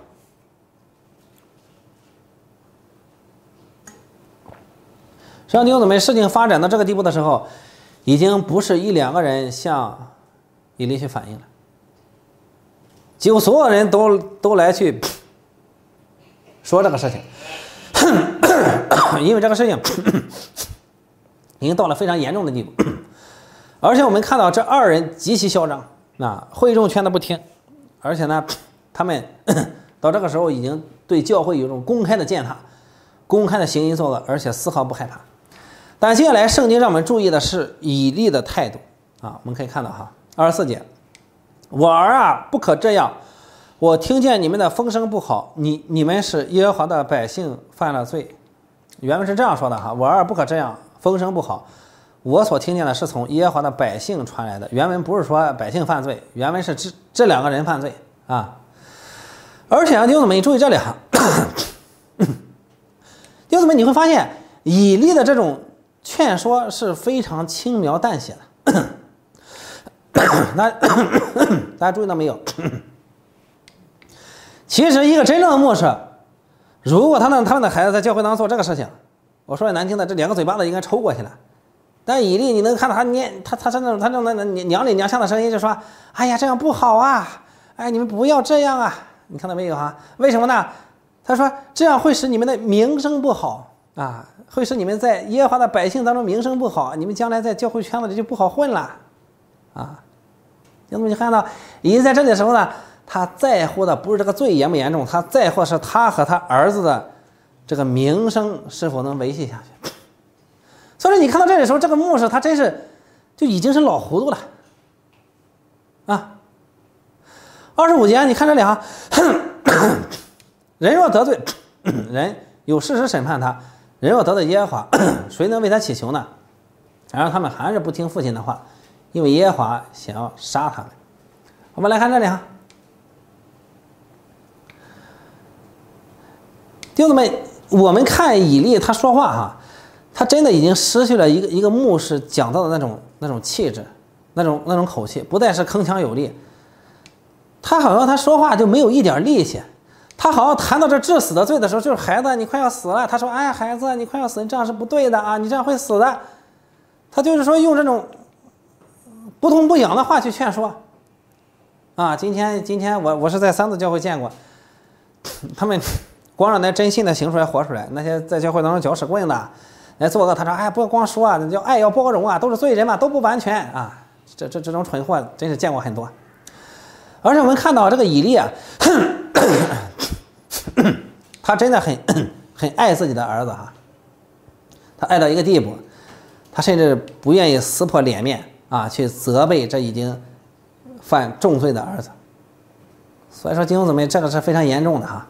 [SPEAKER 1] 实际上，弟兄姊妹，事情发展到这个地步的时候，已经不是一两个人向以利去反映了，几乎所有人都都来去说这个事情。 因为这个事情已经到了非常严重的地步，而且我们看到这二人极其嚣张，啊，会众劝他不听，而且呢，他们到这个时候已经对教会有一种公开的践踏，公开的行淫作恶，而且丝毫不害怕。但接下来圣经让我们注意的是以利的态度啊，我们可以看到哈，二十四节，我儿啊，不可这样，我听见你们的风声不好，你你们使耶和华的百姓犯了罪。原文是这样说的哈，我儿不可这样，风声不好。我所听见的是从耶和华的百姓传来的，原文不是说百姓犯罪，原文是这这两个人犯罪啊。而且啊，弟兄姊妹，你注意这里哈，弟兄姊妹，你会发现以利的这种劝说是非常轻描淡写的。那大家注意到没有？其实一个真正的牧师，如果他让他们的孩子在教会当中做这个事情，我说的难听的，这两个嘴巴子应该抽过去了。但以利你能看到他念他他他那种他那种娘里娘腔的声音，就说：“哎呀，这样不好啊！哎，你们不要这样啊！”你看到没有哈？为什么呢？他说这样会使你们的名声不好啊，会使你们在耶和华的百姓当中名声不好，你们将来在教会圈子里就不好混了啊。因为你看到以利在这里的时候呢，他在乎的不是这个罪严不严重，他在乎的是他和他儿子的这个名声是否能维系下去。所以你看到这里的时候，这个牧师他真是就已经是老糊涂了啊。二十五节，你看这里哈，人若得罪人，有事实审判他；人若得罪耶和华，谁能为他祈求呢？然而他们还是不听父亲的话，因为耶和华想要杀他们。我们来看这里哈，弟兄们，我们看以利他说话哈，他真的已经失去了一个一个牧师讲到的那种那种气质，那种那种口气，不再是铿锵有力。他好像他说话就没有一点力气，他好像谈到这致死的罪的时候，就是孩子你快要死了，他说哎孩子你快要死，你这样是不对的啊，你这样会死的。他就是说用这种不痛不痒的话去劝说啊。今天今天我我是在三字教会见过，他们光让那真信的行出来活出来，那些在教会当中搅屎棍的来做个，他说哎不要光说啊，叫爱要包容啊，都是罪人嘛，都不完全啊。这这这种蠢货真是见过很多。而且我们看到这个以利啊，他真的很很爱自己的儿子哈，他爱到一个地步，他甚至不愿意撕破脸面啊，去责备这已经犯重罪的儿子。所以说弟兄姊妹，这个是非常严重的哈。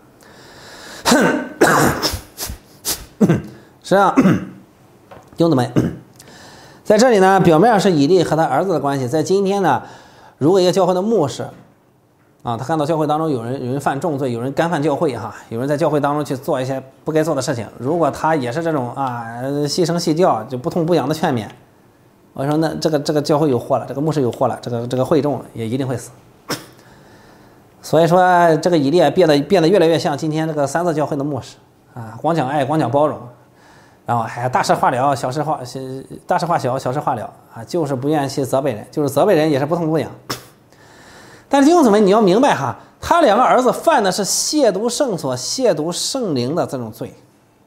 [SPEAKER 1] 实际上，弟兄姊妹，在这里呢，表面上是以利和他儿子的关系，在今天呢，如果一个教会的牧师啊，他看到教会当中有人有人犯重罪，有人干犯教会哈，有人在教会当中去做一些不该做的事情，如果他也是这种啊细声细调就不痛不痒的劝勉，我说那这个这个教会有祸了，这个牧师有祸了，这个这个会众也一定会死。所以说这个以利变得变得越来越像今天这个三字教会的牧师啊，光讲爱，光讲包容，然后还大事化了，小事化大事化小，小事化了啊，就是不愿意去责备人，就是责备人也是不痛不痒。但是弟兄姊妹，你要明白哈，他两个儿子犯的是亵渎圣所、亵渎圣灵的这种罪。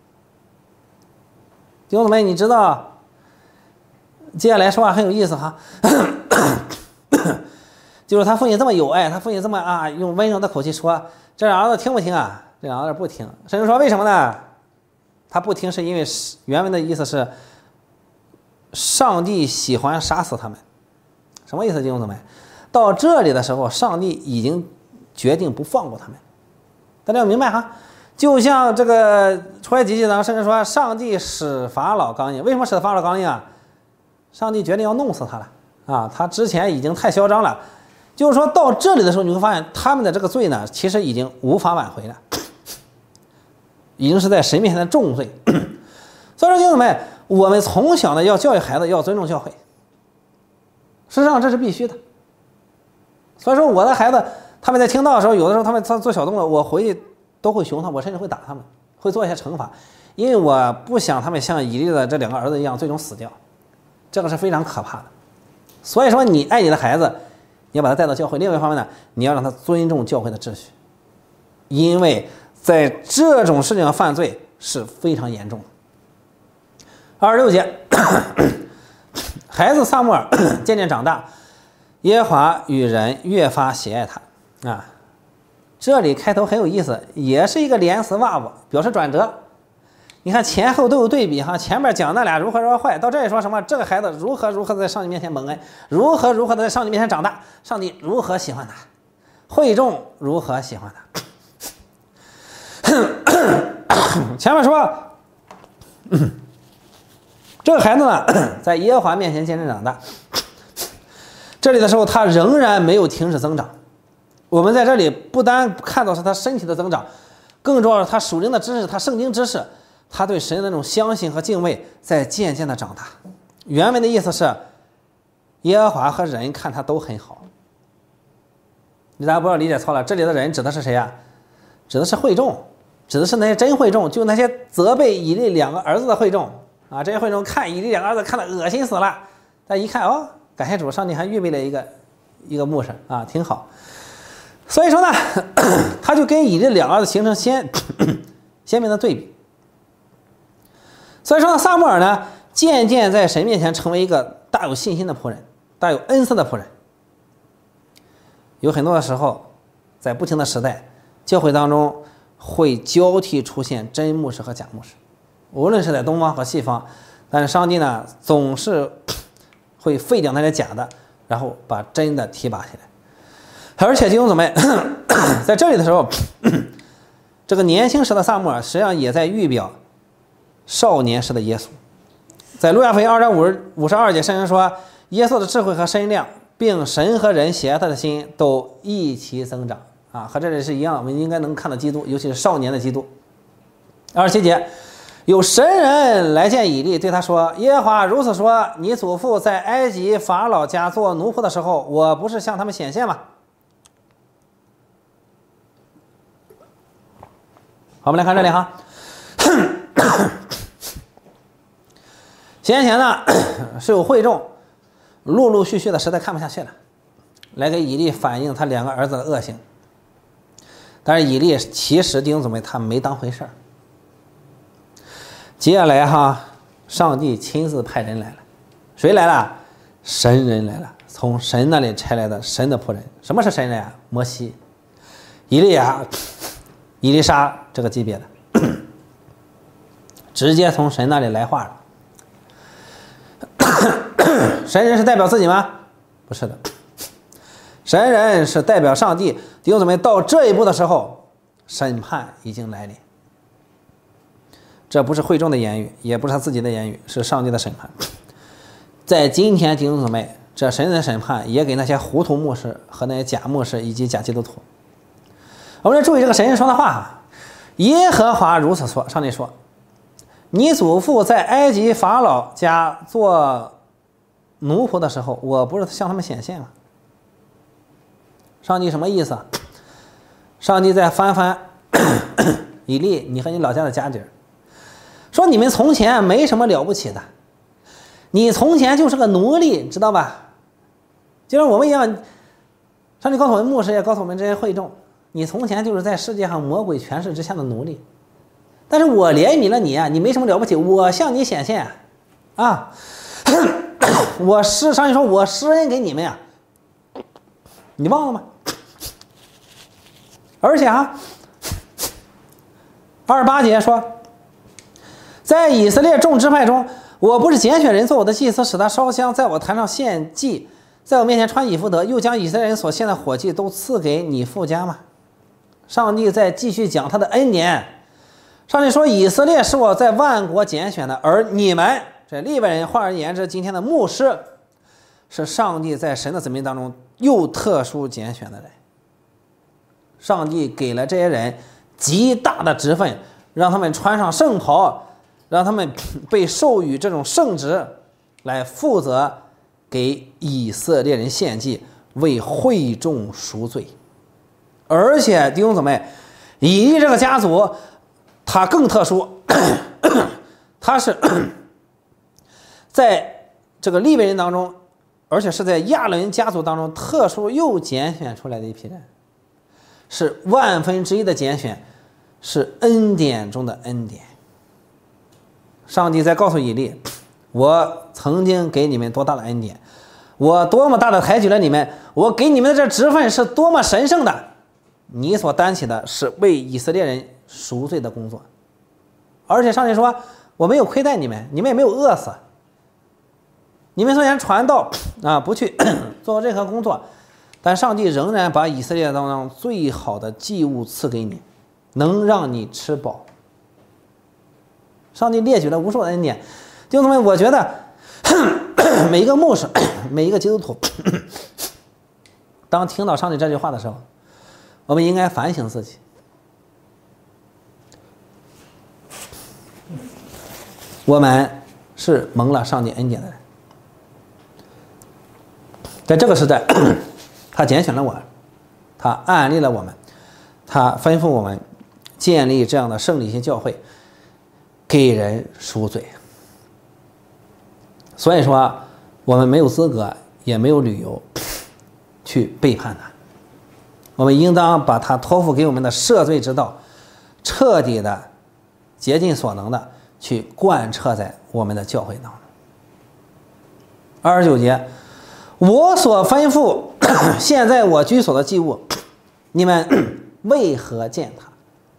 [SPEAKER 1] 弟兄姊妹，你知道接下来说话很有意思哈，就是他父亲这么有爱，他父亲这么啊用温柔的口气说，这两儿子听不听啊？这两儿子不听，甚至说为什么呢？他不听是因为原文的意思是上帝喜欢杀死他们。什么意思，弟兄姊妹？到这里的时候，上帝已经决定不放过他们。大家要明白哈，就像这个出埃及记当中甚至说，上帝使法老刚硬。为什么使法老刚硬啊？上帝决定要弄死他了啊！他之前已经太嚣张了。就是说到这里的时候，你会发现他们的这个罪呢，其实已经无法挽回了，已经是在神面前的重罪。所以说弟兄姊妹，我们从小呢要教育孩子要尊重教会，事实上这是必须的。所以说我的孩子他们在听到的时候，有的时候他们做小动作，我回去都会凶他，我甚至会打他们，会做一些惩罚，因为我不想他们像以利的这两个儿子一样最终死掉，这个是非常可怕的。所以说你爱你的孩子，你要把他带到教会。另外一方面呢，你要让他尊重教会的秩序，因为在这种事情上犯罪， 是非常严重的。二十六节，孩子撒母耳渐渐长大，耶和华与人越发喜爱他啊。这里开头很有意思，也是一个连词 verb 表示转折。你看前后都有对比哈，前面讲那俩如何如何坏，到这里说什么？这个孩子如何如何在上帝面前蒙恩，如何如何的在上帝面前长大，上帝如何喜欢他，会众如何喜欢他。前面说，这个孩子呢，在耶和华面前渐渐长大。这里的时候，他仍然没有停止增长。我们在这里不单看到是他身体的增长，更重要是他属灵的知识，他圣经知识，他对神的那种相信和敬畏在渐渐的长大。原文的意思是，耶和华和人看他都很好。你大家不要理解错了，这里的人指的是谁呀？指的是会众，指的是那些真会众，就那些责备以利两个儿子的会众啊。这些会众看以利两个儿子看得恶心死了，但一看哦，感谢主，上帝还预备了一个一个牧师啊，挺好。所以说呢，他就跟以利两个儿子形成鲜鲜明的对比。所以说呢，撒母耳呢，渐渐在神面前成为一个大有信心的仆人，大有恩赐的仆人。有很多的时候，在不停的时代，教会当中会交替出现真牧师和假牧师，无论是在东方和西方，但是上帝呢，总是会废掉那些假的，然后把真的提拔起来。而且弟兄姊妹，在这里的时候，这个年轻时的撒母耳实际上也在预表少年时的耶稣。在路加福音二章五十二节，圣人说，耶稣的智慧和身量，并神和人喜爱他的心都一起增长啊，和这里是一样，我们应该能看到基督，尤其是少年的基督。二十七节，有神人来见以利，对他说，耶和华如此说，你祖父在埃及法老家做奴仆的时候，我不是向他们显现吗？好，我们来看这里哈。先前呢是有会众陆陆续续的实在看不下去了，来给以利反映他两个儿子的恶行。但是以利其实弟兄姊妹他没当回事儿。接下来哈，上帝亲自派人来了，谁来了？神人来了，从神那里差来的神的仆人。什么是神人啊？摩西、以利亚、以利沙这个级别的，直接从神那里来话了。神人是代表自己吗？不是的，神人是代表上帝。弟兄姊妹，到这一步的时候，审判已经来临。这不是会众的言语，也不是他自己的言语，是上帝的审判。在今天弟兄姊妹，这神的审判也给那些糊涂牧师和那些假牧师以及假基督徒。我们来注意这个神人说的话哈，耶和华如此说，上帝说，你祖父在埃及法老家做奴仆的时候，我不是向他们显现吗？上帝什么意思？上帝在翻翻以利你和你老家的家底儿，说你们从前没什么了不起的，你从前就是个奴隶，知道吧？就像我们一样，上帝告诉我们，牧师也告诉我们这些会众，你从前就是在世界上魔鬼权势之下的奴隶，但是我怜悯了你啊，你没什么了不起，我向你显现啊，我施上帝说我施恩给你们呀，你忘了吗？而且啊，二十八节说，在以色列众支派中，我不是拣选人做我的祭司，使他烧香，在我坛上献祭，在我面前穿以弗得，又将以色列人所献的火祭都赐给你父家吗？上帝在继续讲他的恩典。上帝说，以色列是我在万国拣选的，而你们这利未人，换而言之，今天的牧师，是上帝在神的子民当中又特殊拣选的人。上帝给了这些人极大的职分，让他们穿上圣袍，让他们被授予这种圣职，来负责给以色列人献祭，为会众赎罪。而且弟兄姊妹，以利这个家族他更特殊，他是在这个利未人当中，而且是在亚伦家族当中特殊又拣选出来的一批人，是万分之一的拣选，是恩典中的恩典。 上帝在告诉以利，我曾经给你们多大的恩典，我多么大的抬举了你们，我给你们的这职分是多么神圣的，你所担起的是为以色列人赎罪的工作。而且上帝说，我没有亏待你们，你们也没有饿死。你们虽然传道啊，不去做任何工作，但上帝仍然把以色列当中最好的祭物赐给你，能让你吃饱。上帝列举了无数的恩典。弟兄姊妹，我觉得每一个牧师，每一个基督徒，当听到上帝这句话的时候，我们应该反省自己。我们是蒙了上帝恩典的人，在这个时代，他拣选了我，他安立了我们，他吩咐我们建立这样的圣理性教会，给人赎罪。所以说，我们没有资格，也没有理由去背叛他。我们应当把他托付给我们的赦罪之道，彻底的、竭尽所能的去贯彻在我们的教会当中。二十九节，我所吩咐现在我居所的祭物，你们为何践踏？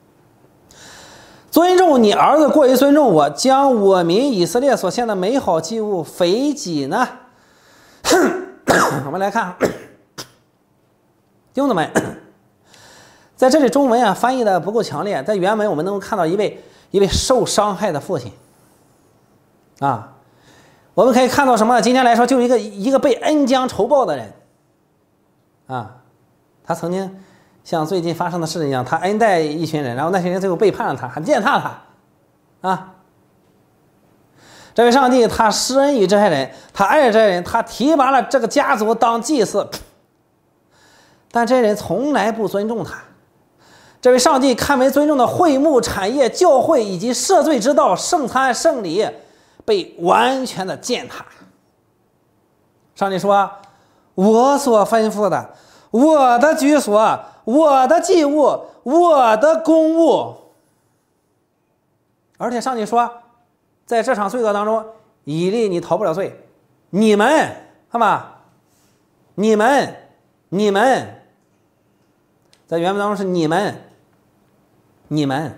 [SPEAKER 1] 尊重你儿子过于尊重我，将我民以色列所献的美好祭物肥己呢？我们来看，弟兄姊妹，在这里中文啊翻译的不够强烈，在原文我们能够看到一位一位受伤害的父亲啊，我们可以看到什么？今天来说，就是一个一个被恩将仇报的人啊，他曾经像最近发生的事一样，他恩待一群人，然后那群人最后背叛了他，还践踏他啊。这位上帝他施恩于这些人，他爱这些人，他提拔了这个家族当祭司，但这些人从来不尊重他。这位上帝看为尊重的会幕产业、教会以及赦罪之道、圣餐圣礼被完全的践踏。上帝说，我所吩咐的，我的居所，我的祭物，我的公物。而且上帝说，在这场罪恶当中，以利你逃不了罪，你们看吧，你们你们在原文当中是你们你们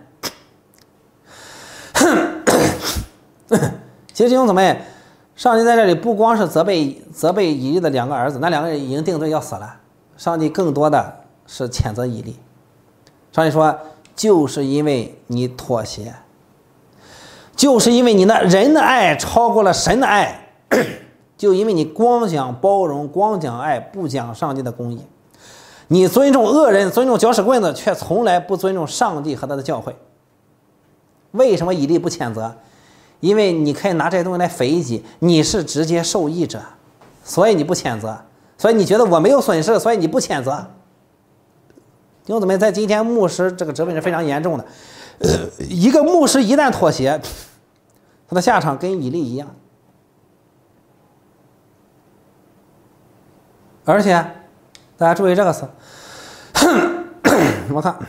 [SPEAKER 1] 其实弟兄姊妹，上帝在这里不光是责备责备以利的两个儿子，那两个人已经定罪要死了，上帝更多的是谴责以利。上帝说，就是因为你妥协，就是因为你的人的爱超过了神的爱，就因为你光讲包容，光讲爱，不讲上帝的公义，你尊重恶人，尊重搅屎棍子，却从来不尊重上帝和他的教会。为什么以利不谴责？因为你可以拿这些东西来肥己，你是直接受益者，所以你不谴责，所以你觉得我没有损失，所以你不谴责。弟兄姊妹，在今天牧师这个责任是非常严重的，呃，一个牧师一旦妥协，他的下场跟以利一样。而且大家注意这个词，我看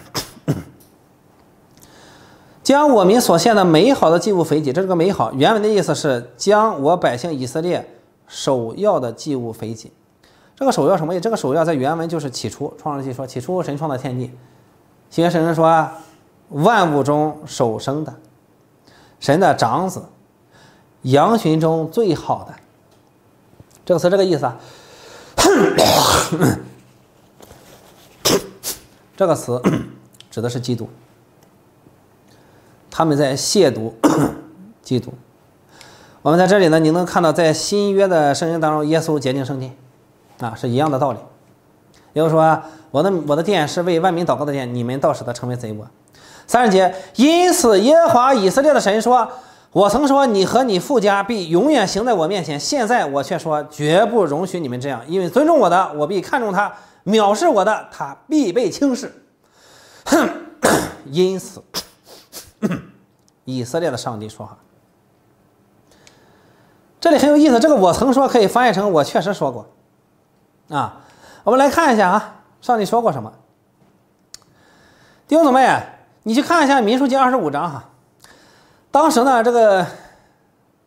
[SPEAKER 1] 将我民所献的美好的祭物肥己，这个美好原文的意思是将我百姓以色列首要的祭物肥己。这个首要什么意思？这个首要在原文就是起初，创世纪说起初神创造天地，新约圣经说万物中首生的，神的长子，羊群中最好的。这个词这个意思啊。这个词指的是基督，他们在亵渎基督。我们在这里呢，你能看到在新约的圣经当中，耶稣洁净圣殿啊，是一样的道理。也就是说，我的我的殿是为万民祷告的殿，你们倒使得成为贼窝。三十节，因此耶和华以色列的神说，我曾说你和你父家必永远行在我面前，现在我却说绝不容许你们这样，因为尊重我的，我必看重他；藐视我的，他必被轻视。因此以色列的上帝说话，这里很有意思，这个我曾说可以翻译成我确实说过啊。我们来看一下啊，上帝说过什么。弟兄姊妹，你去看一下民数记二十五章哈。当时呢，这个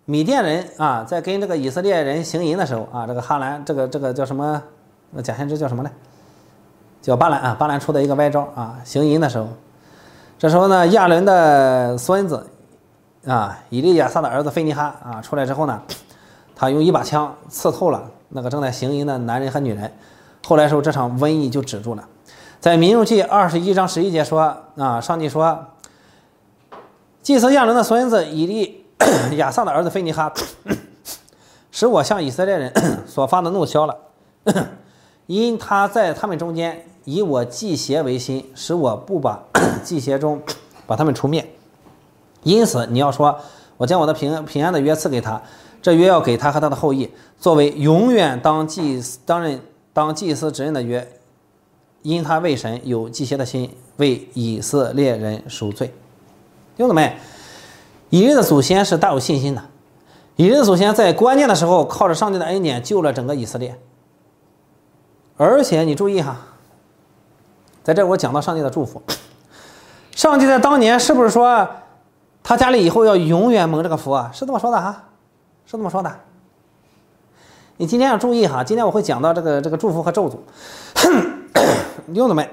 [SPEAKER 1] 米甸人啊，在跟这个以色列人行淫的时候啊，这个哈兰，这个这个叫什么？那假先知叫什么来？叫巴兰啊，巴兰出的一个歪招啊，行淫的时候，这时候呢，亚伦的孙子啊，以利亚撒的儿子菲尼哈啊，出来之后呢，他用一把枪刺透了那个正在行淫的男人和女人。后来时候，这场瘟疫就止住了。在民数记二十一章十一节说啊，上帝说，祭司亚伦的孙子以利亚撒的儿子菲尼哈，使我向以色列人所发的怒消了，因他在他们中间以我祭邪为心，使我不把祭邪中把他们除灭。因此你要说，我将我的平平安的约赐给他，这约要给他和他的后裔，作为永远当祭司当任当祭司职任的约，因他为神有祭邪的心，为以色列人赎罪。兄弟们，以利的祖先是大有信心的，以利的祖先在关键的时候靠着上帝的恩典救了整个以色列。而且你注意哈，在这我讲到上帝的祝福，上帝在当年是不是说他家里以后要永远蒙这个福啊？是这么说的哈，是这么说的。你今天要注意哈，今天我会讲到这个这个祝福和咒诅。兄弟们，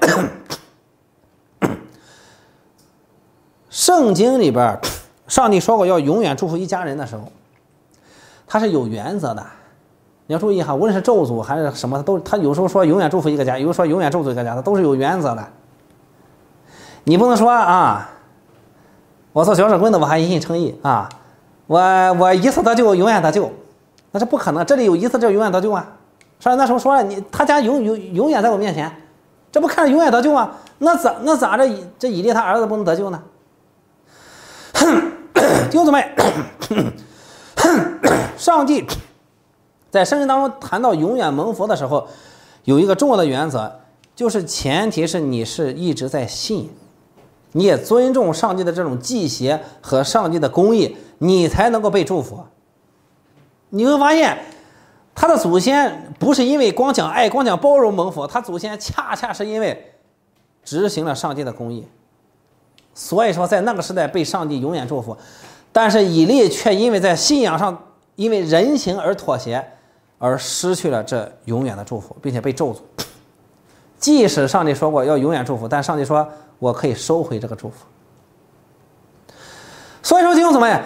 [SPEAKER 1] 圣经里边上帝说过要永远祝福一家人的时候，他是有原则的。你要注意哈，无论是咒诅还是什么，都他有时候说永远祝福一个家，有时候说永远咒诅一个家，他都是有原则的。你不能说啊，我做小手棍的我还一心诚意啊，我我一次得救永远得救，那是不可能。这里有一次就永远得救啊。上帝那时候说了，你他家永永永远在我面前，这不看着永远得救啊？那咋那咋着这以利他儿子不能得救呢？弟兄姊妹，上帝在圣经当中谈到永远蒙福的时候，有一个重要的原则，就是前提是你是一直在信，你也尊重上帝的这种祭邪和上帝的公义，你才能够被祝福。你会发现他的祖先不是因为光讲爱光讲包容蒙福，他祖先恰恰是因为执行了上帝的公义，所以说在那个时代被上帝永远祝福。但是以利却因为在信仰上因为人情而妥协，而失去了这永远的祝福，并且被咒诅。即使上帝说过要永远祝福，但上帝说我可以收回这个祝福。所以说弟兄姊妹，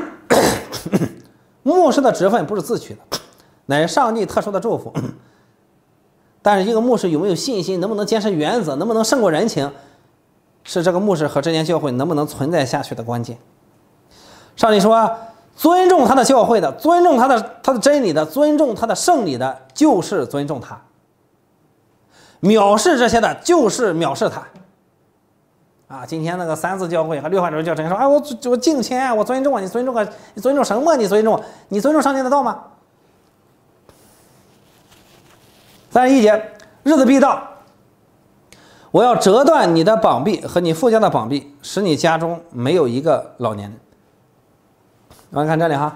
[SPEAKER 1] 牧师的职分不是自取的，乃是上帝特殊的祝福。但是一个牧师有没有信心，能不能坚持原则，能不能胜过人情，是这个牧师和这间教会能不能存在下去的关键。上帝说，尊重他的教会的，尊重他的他的真理的，尊重他的圣礼的，就是尊重他；藐视这些的，就是藐视他。啊，今天那个三字教会和六法主义教程说，哎，我我敬虔，我尊重啊，你尊重啊，你尊重什么？你尊重？你尊重上帝的道吗？三十一节，日子必到，我要折断你的膀臂和你父家的膀臂，使你家中没有一个老年人。我们看这里哈，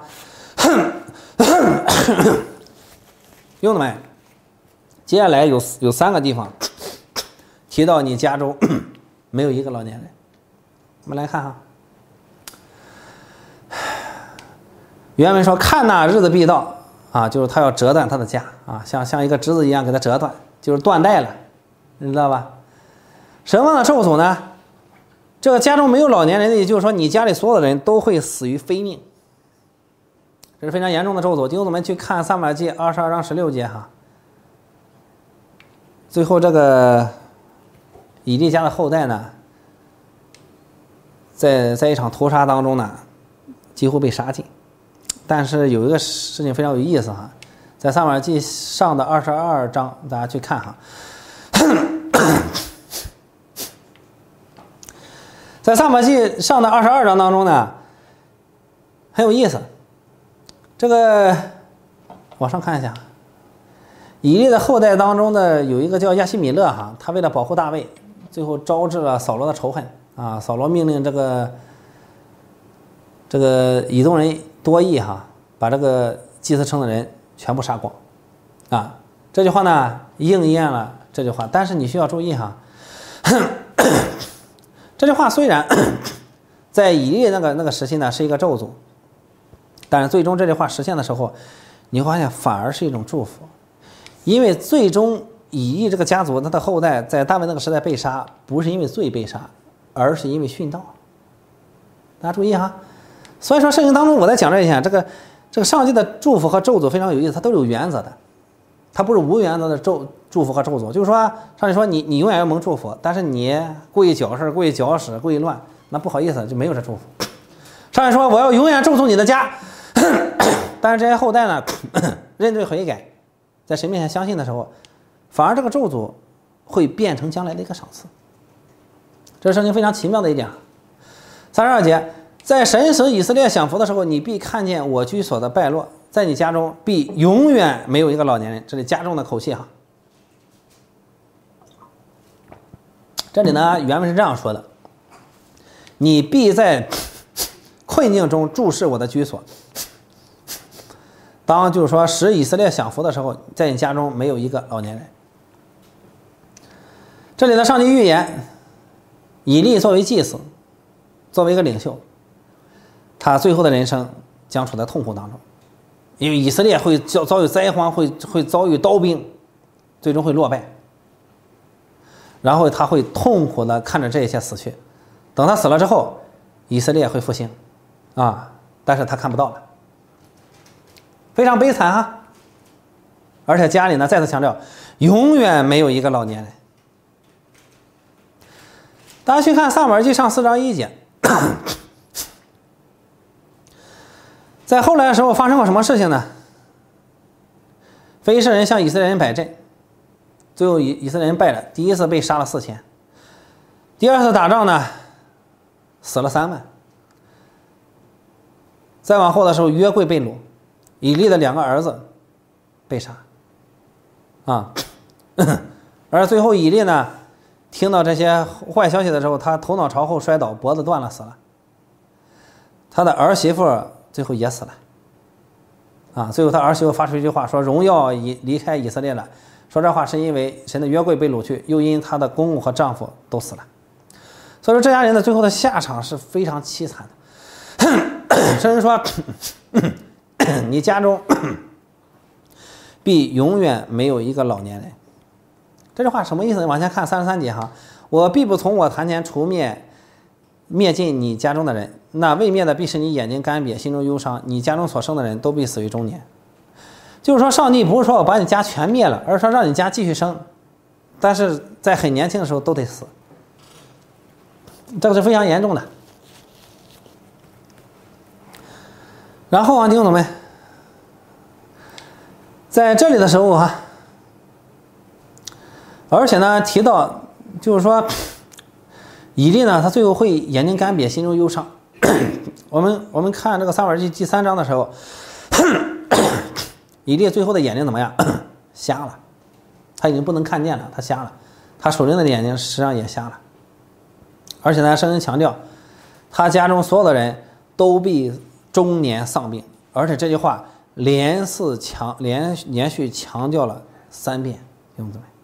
[SPEAKER 1] 兄弟们，接下来有有三个地方提到你家中没有一个老年人。我们来看哈，原文说看那日子必到啊，就是他要折断他的家啊，像像一个枝子一样给他折断，就是断代了，你知道吧？什么样的咒诅呢？这个家中没有老年人，也就是说你家里所有的人都会死于非命，这是非常严重的咒诅。弟兄姊妹去看撒母耳记二十二章十六节哈，最后这个以利家的后代呢，在在一场屠杀当中呢，几乎被杀尽。但是有一个事情非常有意思哈，在撒母耳记上的二十二章，大家去看哈。在撒母耳记上的二十二章当中呢，很有意思。这个往上看一下，以利的后代当中的有一个叫亚希米勒哈，他为了保护大卫，最后招致了扫罗的仇恨啊。扫罗命令这个这个以东人多益哈，把这个祭司城的人全部杀光啊。这句话呢应验了这句话，但是你需要注意哈，这句话虽然在以利那个那个时期呢是一个咒诅， 但是最终这句话实现的时候，你会发现反而是一种祝福，因为最终以利这个家族他的后代在大卫那个时代被杀，不是因为罪被杀，而是因为殉道。大家注意哈，所以说圣经当中我在讲这一下，这个这个上帝的祝福和咒诅非常有意思，它都是有原则的，它不是无原则的咒祝福和咒诅。就是说，上帝说你你永远要蒙祝福，但是你故意搅事、故意搅屎、故意乱，那不好意思就没有这祝福。上帝说我要永远咒诅你的家，但是这些后代呢认罪悔改，在神面前相信的时候，反而这个咒诅会变成将来的一个赏赐。这是圣经非常奇妙的一点。三十二节，在神使以色列享福的时候，你必看见我居所的败落，在你家中必永远没有一个老年人。这里加重的口气哈。这里呢原文是这样说的，你必在困境中注视我的居所。当就是说使以色列享福的时候，在你家中没有一个老年人。这里的上帝预言，以利作为祭司，作为一个领袖，他最后的人生将处在痛苦当中，因为以色列会遭遇灾荒，会会遭遇刀兵，最终会落败，然后他会痛苦的看着这一切死去。等他死了之后，以色列会复兴啊，但是他看不到了，非常悲惨啊。而且家里呢再次强调，永远没有一个老年人。大家去看撒母耳记上四章一节，在后来的时候发生过什么事情呢？非利士人向以色列人摆阵，最后以以色列人败了，第一次被杀了四千，第二次打仗呢死了三万，再往后的时候约柜被掳，以利的两个儿子被杀啊，而最后以利呢听到这些坏消息的时候，他头脑朝后摔倒，脖子断了，死了。他的儿媳妇最后也死了啊！最后他儿媳妇发出一句话说：“荣耀已离开以色列了。”说这话是因为神的约柜被掳去，又因他的公公和丈夫都死了。所以说这家人的最后的下场是非常凄惨的。甚至说你家中必永远没有一个老年人。这句话什么意思？往下看三十三节哈，我必不从我坛前除灭灭尽你家中的人，那未灭的必使你眼睛干瘪，心中忧伤，你家中所生的人都必死于中年。就是说上帝不是说我把你家全灭了，而是说让你家继续生，但是在很年轻的时候都得死，这个是非常严重的。然后啊，弟兄姊妹，在这里的时候啊，而且呢提到就是说以利呢他最后会眼睛干瘪，心中忧伤。我们我们看这个撒母耳记第三章的时候，以利最后的眼睛怎么样？瞎了，他已经不能看见了，他瞎了，他属灵的眼睛实际上也瞎了。而且呢圣经强调他家中所有的人都必中年丧病，而且这句话连四强连连续强调了三遍，弟兄姊妹。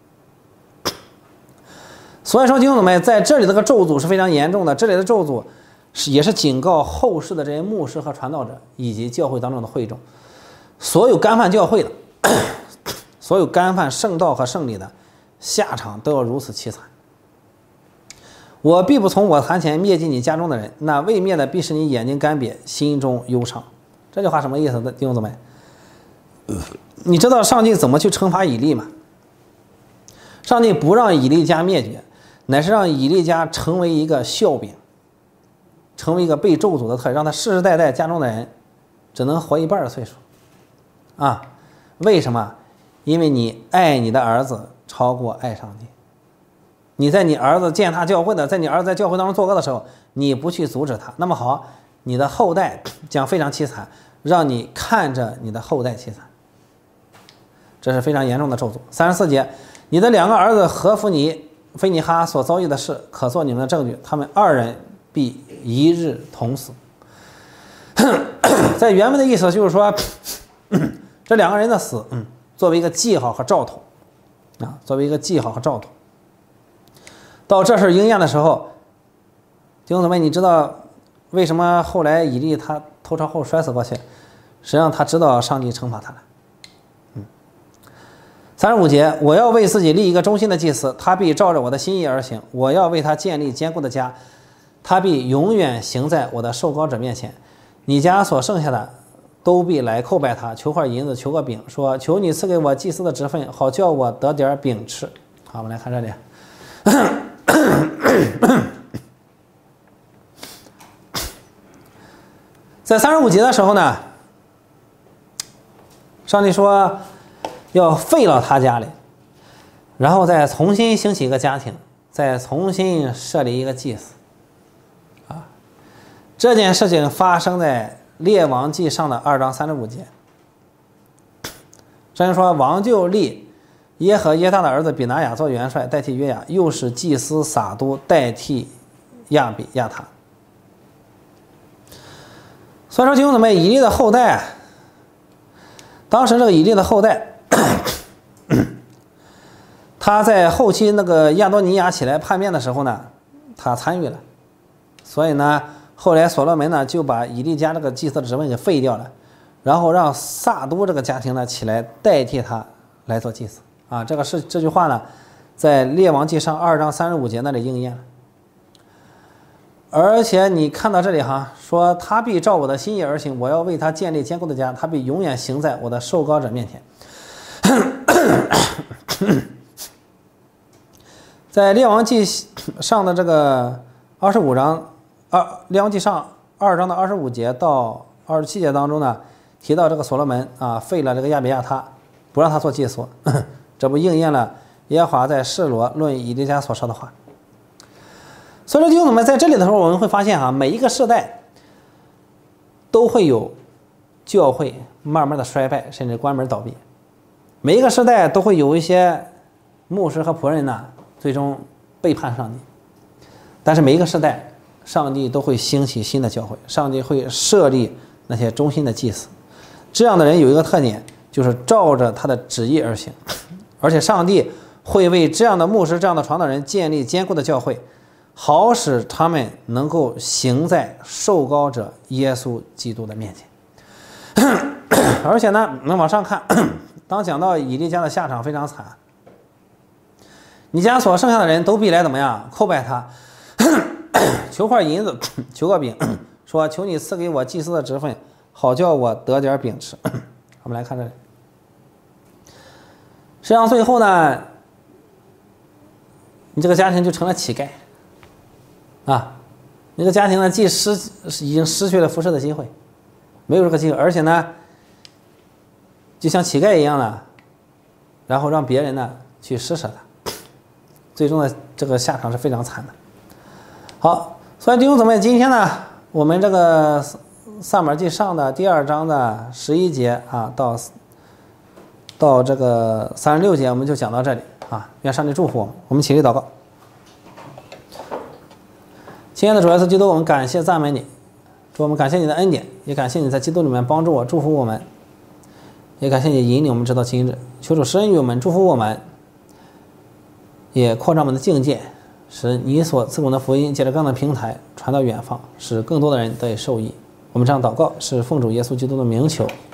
[SPEAKER 1] 所以说弟兄姊妹，在这里这个咒诅是非常严重的，这里的咒诅是也是警告后世的这些牧师和传道者以及教会当中的会众，所有干犯教会的所有干犯圣道和圣礼的下场都要如此凄惨。我必不从我坛前灭尽你家中的人，那未灭的必使你眼睛干瘪，心中忧伤。这句话什么意思？弟兄姊妹，你知道上帝怎么去惩罚以利吗？上帝不让以利家灭绝，乃是让以利家成为一个笑柄，成为一个被咒诅的特，让他世世代代家中的人只能活一半的岁数啊！为什么？因为你爱你的儿子超过爱上帝。你在你儿子践踏教会的，在你儿子在教会当中作恶的时候，你不去阻止他，那么好，你的后代将非常凄惨，让你看着你的后代凄惨，这是非常严重的咒诅。三十四节，你的两个儿子何弗尼、菲尼哈所遭遇的事，可做你们的证据，他们二人必一日同死。在原文的意思就是说，这两个人的死，嗯，作为一个记号和兆头啊，作为一个记号和兆头。到这事应验的时候，弟兄姊妹，你知道为什么后来以利他头朝后摔死过去？ 实际上他知道上帝惩罚他了。嗯，三十五节，我要为自己立一个忠心的祭司，他必照着我的心意而行。我要为他建立坚固的家，他必永远行在我的受膏者面前。你家所剩下的都必来叩拜他，求块银子，求个饼，说求你赐给我祭司的职分，好叫我得点饼吃。好，我们来看这里。在三十五节的时候呢，上帝说要废了他家里，然后再重新兴起一个家庭，再重新设立一个祭司。啊，这件事情发生在列王记上的二章三十五节。上帝说，王就立耶和耶大的儿子比拿雅做元帅，代替约雅，又使祭司撒都代替亚比亚他。所以说弟兄姊妹，以利的后代，当时这个以利的后代他在后期那个亚多尼亚起来叛变的时候呢，他参与了，所以呢后来所罗门呢就把以利家这个祭司的职位给废掉了，然后让撒都这个家庭呢起来代替他来做祭司啊。这个是这句话呢在列王记上二章三十五节那里应验了。而且你看到这里哈，说他必照我的心意而行，我要为他建立坚固的家，他必永远行在我的受膏者面前。在列王记上的这个二十五章，二列王记上二章的二十五节到二十七节当中呢，提到这个所罗门啊废了这个亚比亚他，不让他做祭司，这不应验了耶和华在示罗论以利家所说的话。所以说弟兄姊妹，在这里的时候我们会发现啊，每一个世代都会有教会慢慢的衰败，甚至关门倒闭。每一个世代都会有一些牧师和仆人呢最终背叛上帝。但是每一个世代上帝都会兴起新的教会，上帝会设立那些忠心的祭司。这样的人有一个特点，就是照着他的旨意而行，而且上帝会为这样的牧师、这样的传道人建立坚固的教会，好使他们能够行在受膏者耶稣基督的面前。而且呢，我们往上看，当讲到以利家的下场非常惨，你家所剩下的人都必来怎么样叩拜他，求块银子，求个饼，说求你赐给我祭司的职分，好叫我得点饼吃。我们来看这里，实际上最后呢，你这个家庭就成了乞丐啊！你这个家庭呢，既失已经失去了服侍的机会，没有这个机会，而且呢，就像乞丐一样的，然后让别人呢去施舍他，最终的这个下场是非常惨的。好，所以弟兄姊妹，今天呢，我们这个撒母耳记上的第二章的十一节啊，到到这个三十六节，我们就讲到这里啊。愿上帝祝福我们，我们起立祷告。亲爱的主耶稣基督，我们感谢赞美你，主，我们感谢你的恩典，也感谢你在基督里面帮助我、祝福我们，也感谢你引领我们直到今日。求主施恩于我们，祝福我们，也扩张我们的境界，使你所赐给我们的福音借着各样的平台传到远方，使更多的人得以受益。我们这样祷告，是奉主耶稣基督的名求，